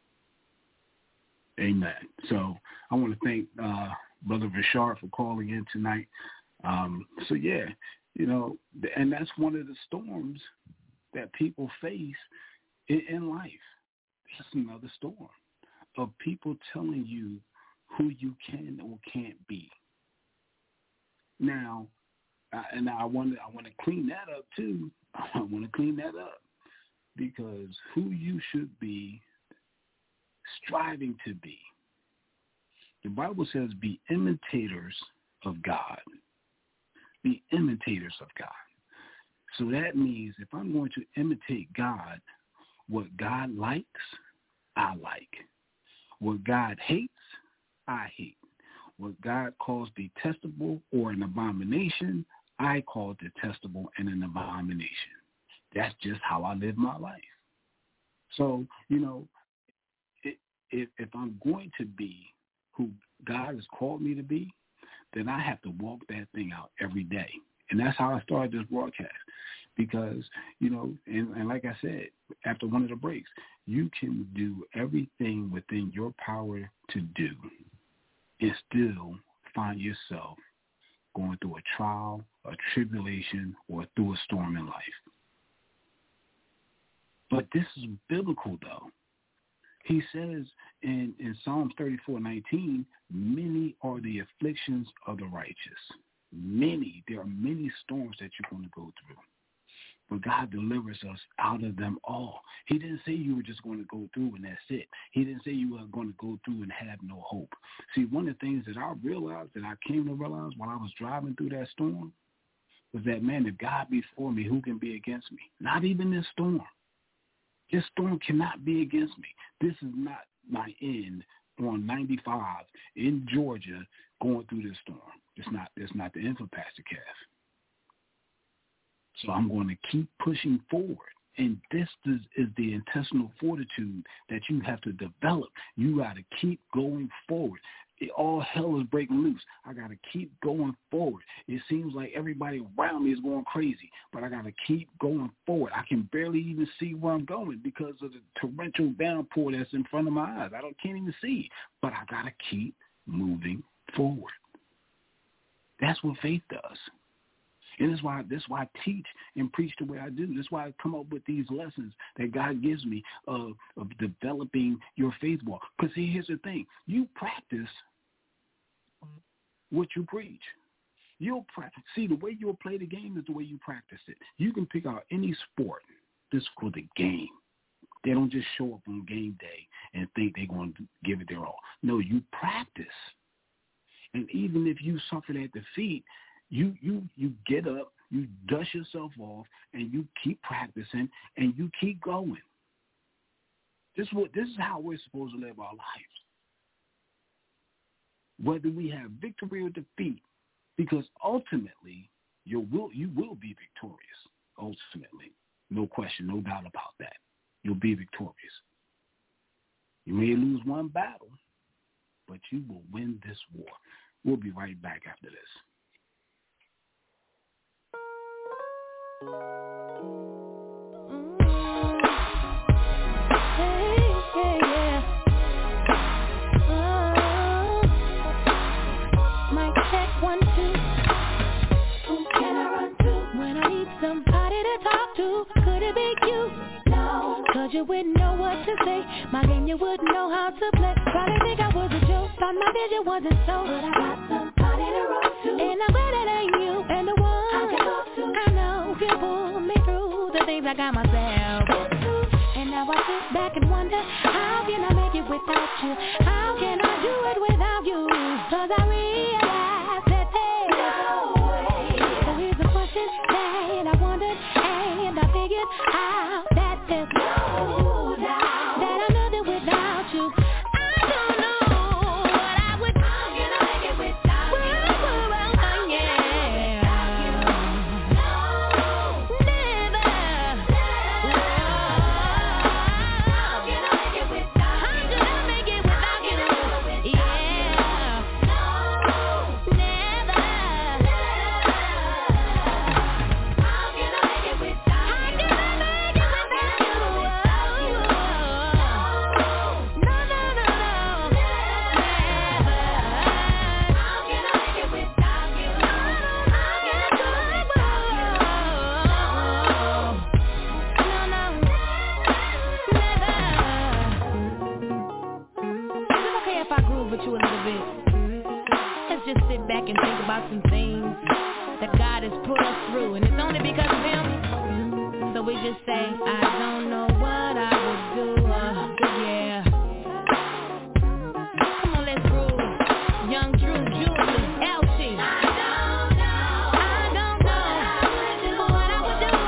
Amen. So I want to thank uh, Brother Richard for calling in tonight. Um, so, yeah, you know, and that's one of the storms that people face in, in life. That's another storm of people telling you who you can or can't be. Now, uh, and I want to I want to clean that up too. I want to clean that up because who you should be striving to be. The Bible says, "Be imitators of God." Be imitators of God. So that means if I'm going to imitate God, what God likes, I like. What God hates, I hate. What God calls detestable or an abomination, I call detestable and an abomination. That's just how I live my life. So, you know, it, if, if I'm going to be who God has called me to be, then I have to walk that thing out every day. And that's how I started this broadcast. Because, you know, and, and like I said, after one of the breaks, you can do everything within your power to do and still find yourself going through a trial, a tribulation, or through a storm in life. But this is biblical, though. He says in, in Psalms thirty-four nineteen, many are the afflictions of the righteous. Many. There are many storms that you're going to go through. But God delivers us out of them all. He didn't say you were just going to go through and that's it. He didn't say you were going to go through and have no hope. See, one of the things that I realized, that I came to realize while I was driving through that storm, was that, man, if God be for me, who can be against me? Not even this storm. This storm cannot be against me. This is not my end on ninety-five in Georgia going through this storm. It's not, it's not the end for Pastor Kev. So I'm going to keep pushing forward. And this is, is the intestinal fortitude that you have to develop. You got to keep going forward. It, all hell is breaking loose. I got to keep going forward. It seems like everybody around me is going crazy, but I got to keep going forward. I can barely even see where I'm going because of the torrential downpour that's in front of my eyes. I don't can't even see, but I got to keep moving forward. That's what faith does. And that's why, that's why I teach and preach the way I do. That's why I come up with these lessons that God gives me of, of developing your faith walk. Because see, here's the thing. You practice what you preach. You'll practice. See, the way you'll play the game is the way you practice it. You can pick out any sport. This is for the game. They don't just show up on game day and think they're going to give it their all. No, you practice. And even if you suffer that defeat, You you you get up, you dust yourself off, and you keep practicing, and you keep going. This is what this is how we're supposed to live our lives. Whether we have victory or defeat, because ultimately you will you will be victorious. Ultimately, no question, no doubt about that. You'll be victorious. You may lose one battle, but you will win this war. We'll be right back after this. You wouldn't know what to say. My game you wouldn't know how to play. Probably think I was a joke. Thought my vision wasn't so. But I got somebody to run to. And I'm glad it ain't you. And the one I can talk to. I know can pull me through the things I got myself through. And now I sit back and wonder, how can I make it without you? How can I do it without you? Cause I realize that there's no way. So here's a question that I wondered, and I figured out that there's no doubt. you a little bit. Let's just sit back and think about some things that God has put us through, and it's only because of Him. So we just say, I don't know what I would do, uh, yeah. Come on, let's groove. Young Drew, Julie, Elsie. I don't know, I don't know what I would do,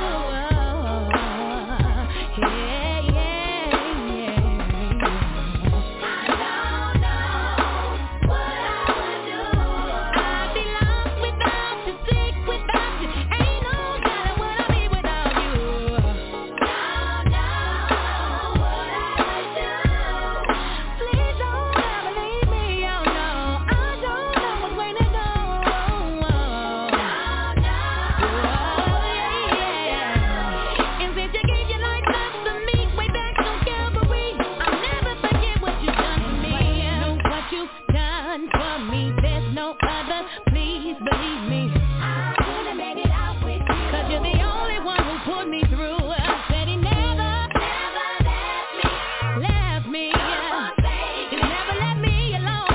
uh, yeah, yeah, yeah. I don't know what I would do. I'd be lost without you, sick without you. Ain't no telling what I'd be without you. Don't know what I would do. Please don't ever leave me, oh no. I don't know which way to go. Don't know, yeah, yeah. And since you gave your life back to me way back on Calvary, I'll never forget what you done for me. Know what you've done for me. There's no other, please believe me. I'm gonna make it out with you. Cause you're the only one who put me through. Said he never, never left me. Left me. He never let me alone.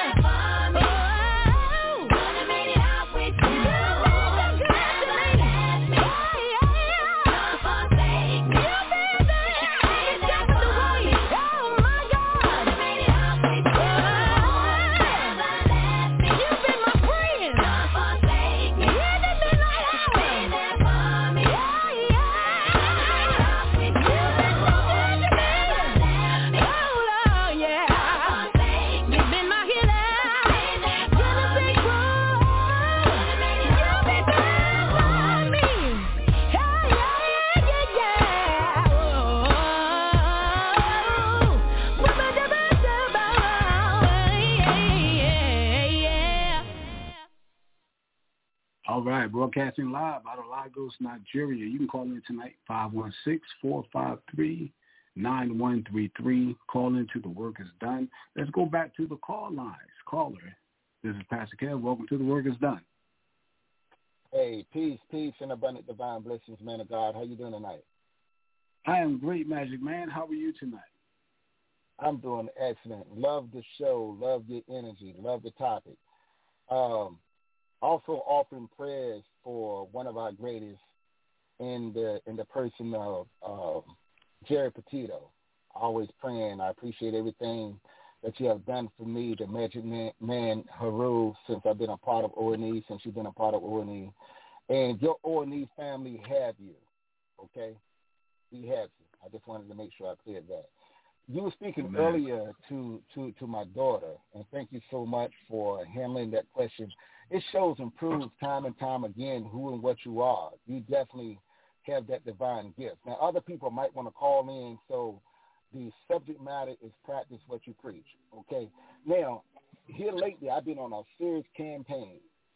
Oh, gonna make it out with you. Never let me. Don't forsake me. You've been there. Every step of the way. Oh my God. Gonna make it out with you. Never let me. You've been my friend. Don't forsake me. In the midnight hour. Been there for me. Yeah, yeah. You've been so good to me. Oh Lord, yeah. Don't forsake me. You've been my healer. Been there for me. Gonna make it out with you. You've been there for me. Yeah, yeah, yeah, yeah. Oh, yeah, yeah. All right, broadcasting live out of Lagos, Nigeria. You can call in tonight, five one six, four five three, nine one three three. Call into The Work Is Done. Let's go back to the call lines. Caller, this is Pastor Kev. Welcome to The Work Is Done. Hey, peace, peace, and abundant divine blessings, man of God. How you doing tonight? I am great, Magic Man. How are you tonight? I'm doing excellent. Love the show. Love your energy. Love the topic. Um, also offering prayers for one of our greatest in the in the person of uh, Jerry Petito. Always praying. I appreciate everything that you have done for me, the Magic Man, man Haru, since I've been a part of O N E, since you've been a part of O N E. And your O N E family have you, okay? We have you. I just wanted to make sure I cleared that. You were speaking Amen. earlier to, to, to my daughter, and thank you so much for handling that question. It shows and proves time and time again who and what you are. You definitely have that divine gift. Now, other people might want to call in, so the subject matter is practice what you preach, okay? Now, here lately, I've been on a serious campaign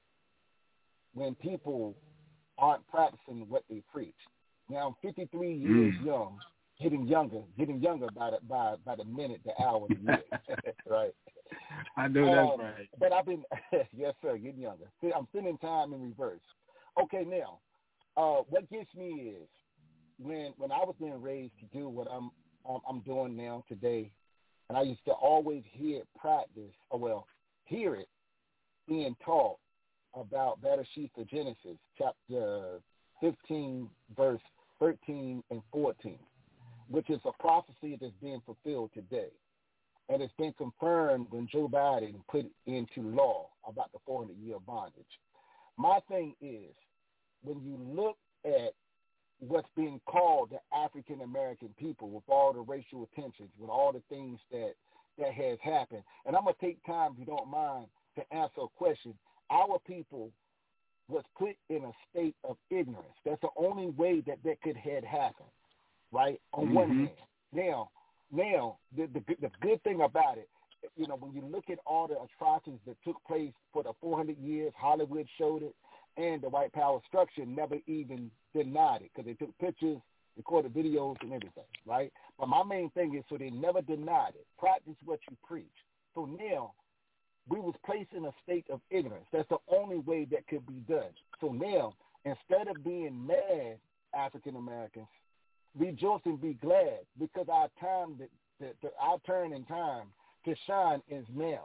when people aren't practicing what they preach. Now, I'm fifty-three years Mm. young, getting younger, getting younger by the, by, by the minute, the hour, the year, right? I know that's Um, right. But I've been, yes, sir, getting younger. See, I'm spending time in reverse. Okay, now, uh, what gets me is when when I was being raised to do what I'm um, I'm doing now today, and I used to always hear it practice, or well, hear it being taught about Bereshit of Genesis, chapter fifteen, verse thirteen and fourteen, which is a prophecy that's being fulfilled today. And it's been confirmed when Joe Biden put into law about the four hundred year bondage. My thing is, when you look at what's being called the African-American people with all the racial tensions, with all the things that, that has happened, and I'm going to take time, if you don't mind, to answer a question. Our people was put in a state of ignorance. That's the only way that that could have happened, right, on Mm-hmm. one hand. Now, Now, the, the the good thing about it, you know, when you look at all the atrocities that took place for the four hundred years, Hollywood showed it, and the white power structure never even denied it because they took pictures, recorded videos, and everything, right? But my main thing is so they never denied it. Practice what you preach. So now we was placed in a state of ignorance. That's the only way that could be done. So now, instead of being mad, African Americans, rejoice and be glad because our time, that, that, that our turn in time to shine is now.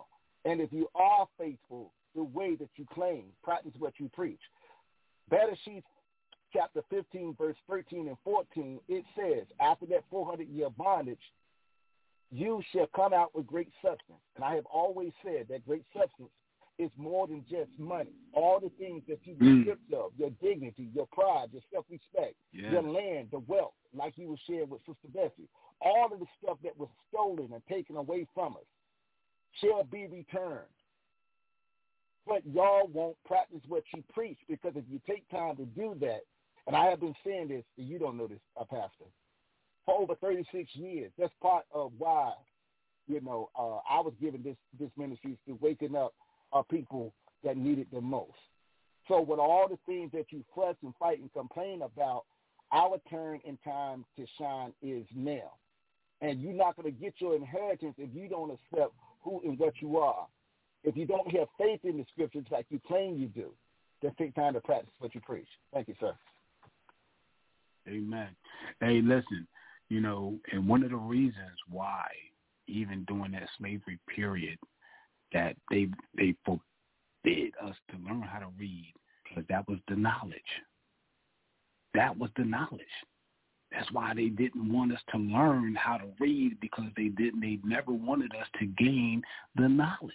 And if you are faithful the way that you claim, practice what you preach. Bereshit chapter fifteen, verse thirteen and fourteen, it says, after that four hundred year bondage, you shall come out with great substance. And I have always said that great substance is more than just money. All the things that you Mm. stripped of, your dignity, your pride, your self-respect, Yes. your land, the wealth, like you were sharing with Sister Bessie, all of the stuff that was stolen and taken away from us shall be returned. But y'all won't practice what you preach, because if you take time to do that, and I have been saying this, and you don't know this, uh, Pastor, for over thirty-six years, that's part of why, you know, uh, I was given this, this ministry to waking up uh, people that need it the most. So with all the things that you fuss and fight and complain about, our turn in time to shine is now. And you're not going to get your inheritance if you don't accept who and what you are. If you don't have faith in the scriptures like you claim you do, then take time to practice what you preach. Thank you, sir. Amen. Hey, listen, you know, and one of the reasons why, even during that slavery period, that they they forbid us to learn how to read, because that was the knowledge. That was the knowledge. That's why they didn't want us to learn how to read, because they didn't. They never wanted us to gain the knowledge.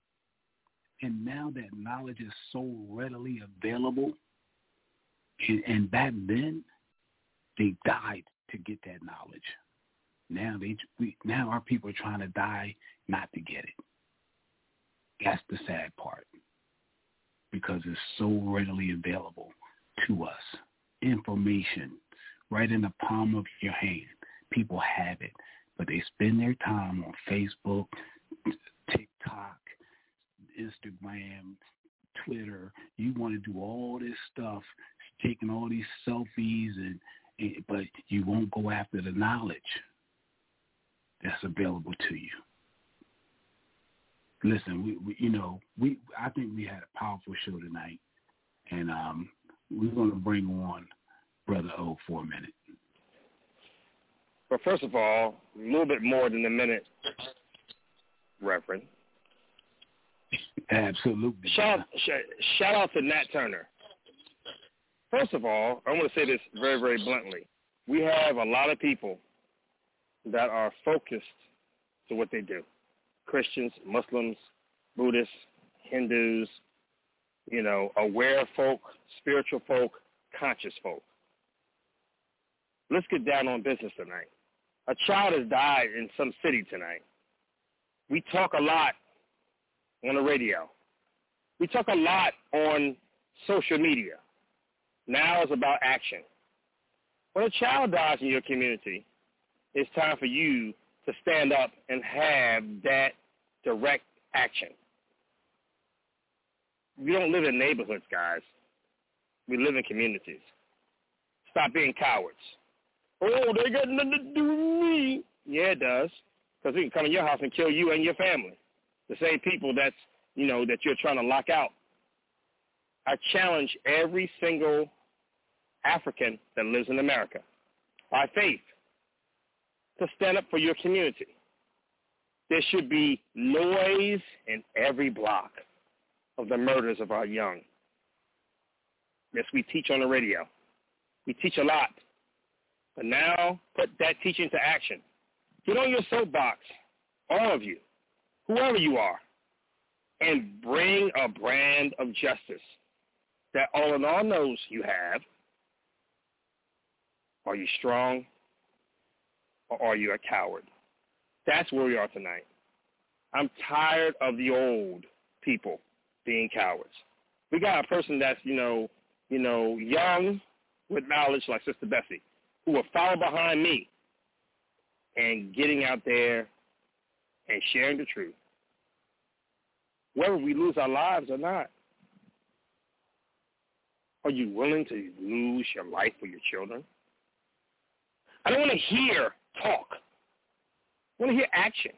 And now that knowledge is so readily available, and, and back then they died to get that knowledge. Now they we, now our people are trying to die not to get it. That's the sad part, because it's so readily available to us. Information right in the palm of your hand. People have it, but they spend their time on Facebook, TikTok, Instagram, Twitter. You want to do all this stuff, taking all these selfies, and, and but you won't go after the knowledge that's available to you. Listen, we, we you know, we I think we had a powerful show tonight, and um, we're going to bring on Brother O for a minute. But first of all, a little bit more than a minute, Reverend. Absolutely. Shout, shout, shout out to Nat Turner. First of all, I want to say this very, very bluntly. We have a lot of people that are focused to what they do. Christians, Muslims, Buddhists, Hindus, you know, aware folk, spiritual folk, conscious folk. Let's get down on business tonight. A child has died in some city tonight. We talk a lot on the radio. We talk a lot on social media. Now it's about action. When a child dies in your community, it's time for you to stand up and have that direct action. We don't live in neighborhoods, guys. We live in communities. Stop being cowards. Oh, they got nothing to do with me. Yeah, it does, because they can come in your house and kill you and your family. The same people that's, you know, that you're trying to lock out. I challenge every single African that lives in America, by faith, to stand up for your community. There should be noise in every block of the murders of our young. Yes, we teach on the radio. We teach a lot. But now, put that teaching to action. Get on your soapbox, all of you, whoever you are, and bring a brand of justice that all in all knows you have. Are you strong, or are you a coward? That's where we are tonight. I'm tired of the old people being cowards. We got a person that's, you know, you know, young with knowledge like Sister Bessie, who will follow behind me and getting out there and sharing the truth, whether we lose our lives or not. Are you willing to lose your life for your children? I don't want to hear talk. I want to hear action.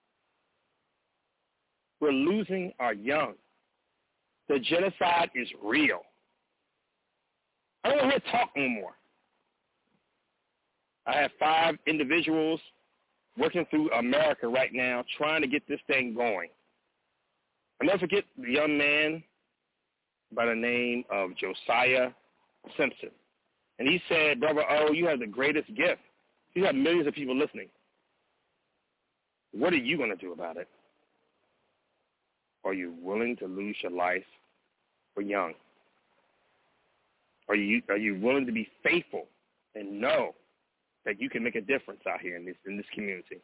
We're losing our young. The genocide is real. I don't want to hear talk no more. I have five individuals working through America right now trying to get this thing going. I never forget the young man by the name of Josiah Simpson. And he said, Brother O, you have the greatest gift. You have millions of people listening. What are you going to do about it? Are you willing to lose your life for young? Are you are you willing to be faithful and know that you can make a difference out here in this in this community?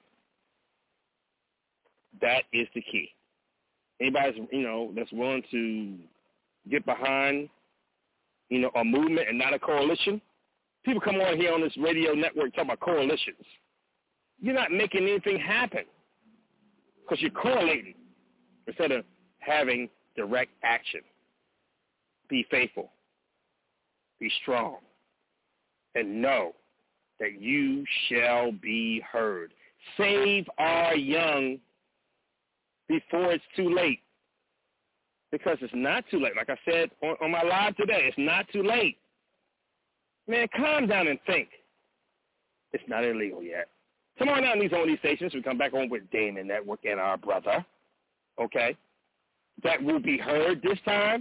That is the key. Anybody, you know, that's willing to get behind, you know, a movement and not a coalition. People come on here on this radio network talking about coalitions. You're not making anything happen because you're correlating instead of having direct action. Be faithful. Be strong. And know that you shall be heard. Save our young before it's too late. Because it's not too late. Like I said on, on my live today, it's not too late. Man, calm down and think. It's not illegal yet. Come on down these on these stations. We come back on with Damon Network and our brother. Okay? That will be heard this time.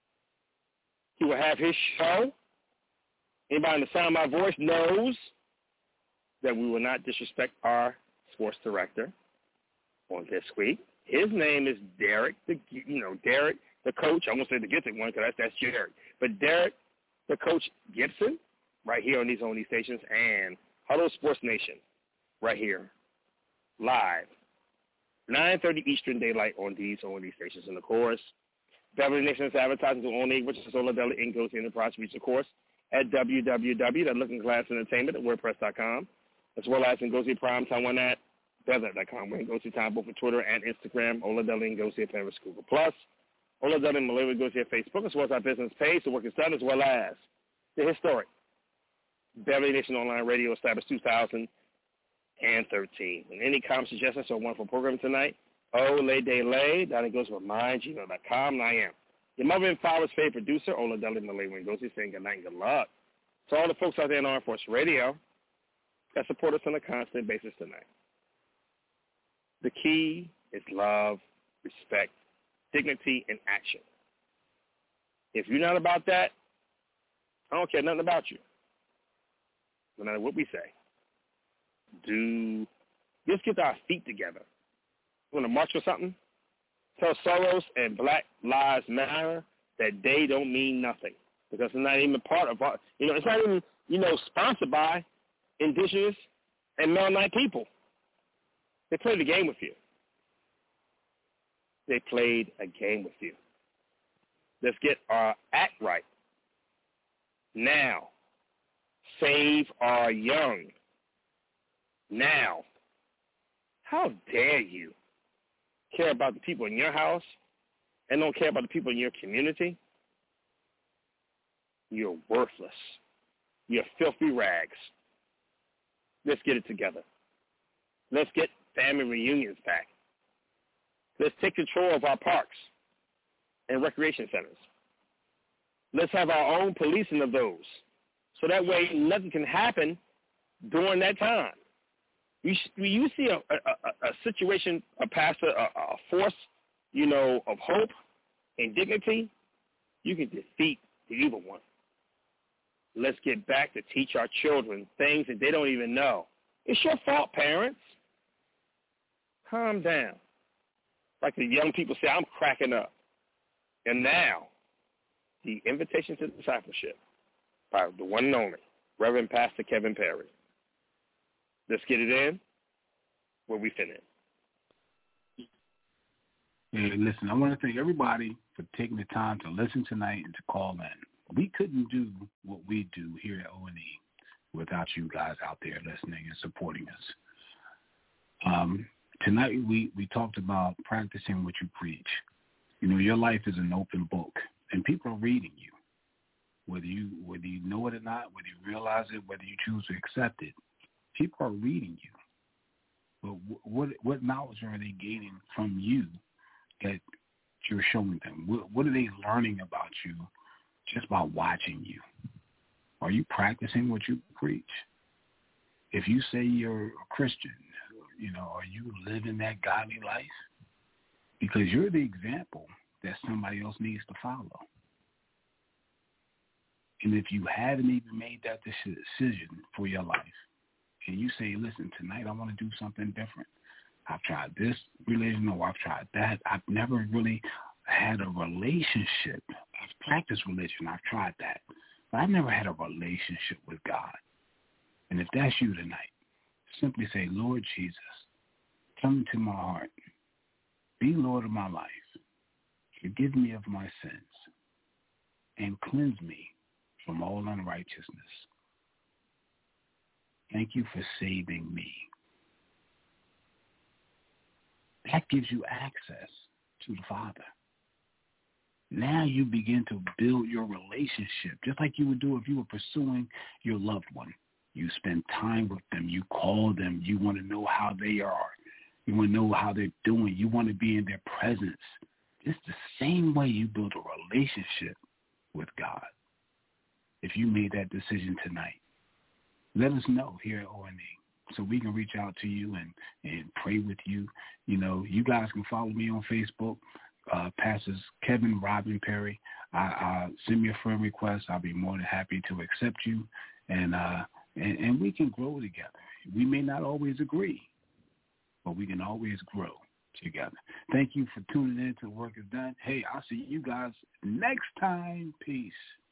He will have his show. Anybody in the sound of my voice knows that we will not disrespect our sports director on this week. His name is Derek, the you know Derek, the coach. I won't say the gifted one because that's that's Derek, but Derek, the coach Gibson, right here on these on these stations, and Huddle Sports Nation, right here, live, nine thirty Eastern Daylight on these on these stations, and of course, Beverly Nation's advertising to own which is Ola Deli Ngozi Enterprise. Reach of course at w w w dot looking glass entertainment at wordpress dot com, as well as Ngozi Prime Time at Desert dot com. We're Ngozi Time both for Twitter and Instagram. Ola Deli Ngozi at Paris Google Plus. Ola Deli Malay Ngozi at Facebook, as well as our business page, The Work Is Done, as well as the historic Beverly Nation Online Radio established two thousand thirteen. And any comments, suggestions, or wonderful program tonight, Ole De Lay, down it goes with mine, gmail dot com, and I am your mother and father's favorite producer, Ola Deli Malay Ngozi, saying good night and good luck to all the folks out there in Armed Force Radio that support us on a constant basis tonight. The key is love, respect, dignity, and action. If you're not about that, I don't care nothing about you. No matter what we say. Do, let's get our feet together. You want to march for something? Tell Soros and Black Lives Matter that they don't mean nothing because it's not even part of our, you know, it's not even, you know, sponsored by indigenous and Mennonite people. They played a game with you. They played a game with you. Let's get our act right. Now, save our young. Now, how dare you care about the people in your house and don't care about the people in your community? You're worthless. You're filthy rags. Let's get it together. Let's get family reunions back. Let's take control of our parks and recreation centers. Let's have our own policing of those so that way nothing can happen during that time. You, you see a, a, a situation, a pastor, a, a force, you know, of hope and dignity, you can defeat the evil one. Let's get back to teach our children things that they don't even know. It's your fault, parents. Calm down. Like the young people say, I'm cracking up. And now, the invitation to discipleship by the one and only Reverend Pastor Kevin Perry. Let's get it in where we fit in. And listen, I want to thank everybody for taking the time to listen tonight and to call in. We couldn't do what we do here at O and E without you guys out there listening and supporting us. Um, tonight we, we talked about practicing what you preach. You know, your life is an open book, and people are reading you. Whether you whether you know it or not, whether you realize it, whether you choose to accept it, people are reading you. But what what knowledge are they gaining from you that you're showing them? What, what are they learning about you just by watching you? Are you practicing what you preach? If you say you're a Christian, you know, are you living that godly life? because you're the example that somebody else needs to follow. And if you haven't even made that decision for your life, and you say, listen, tonight I want to do something different. I've tried this religion, or I've tried that. I've never really had a relationship. I've practiced religion. I've tried that. But I've never had a relationship with God. And if that's you tonight, simply say, Lord Jesus, come into my heart. Be Lord of my life. Forgive me of my sins. And cleanse me from all unrighteousness. Thank you for saving me. That gives you access to the Father. Now you begin to build your relationship, just like you would do if you were pursuing your loved one. You spend time with them. You call them. You want to know how they are. You want to know how they're doing. You want to be in their presence. It's the same way you build a relationship with God. If you made that decision tonight, let us know here at O N E so we can reach out to you and, and pray with you. You know, you guys can follow me on Facebook, uh, Pastors Kevin Robin Perry. I, I send me a friend request. I'll be more than happy to accept you, and, uh, and and we can grow together. We may not always agree, but we can always grow together. Thank you for tuning in to Work Is Done. Hey, I'll see you guys next time. Peace.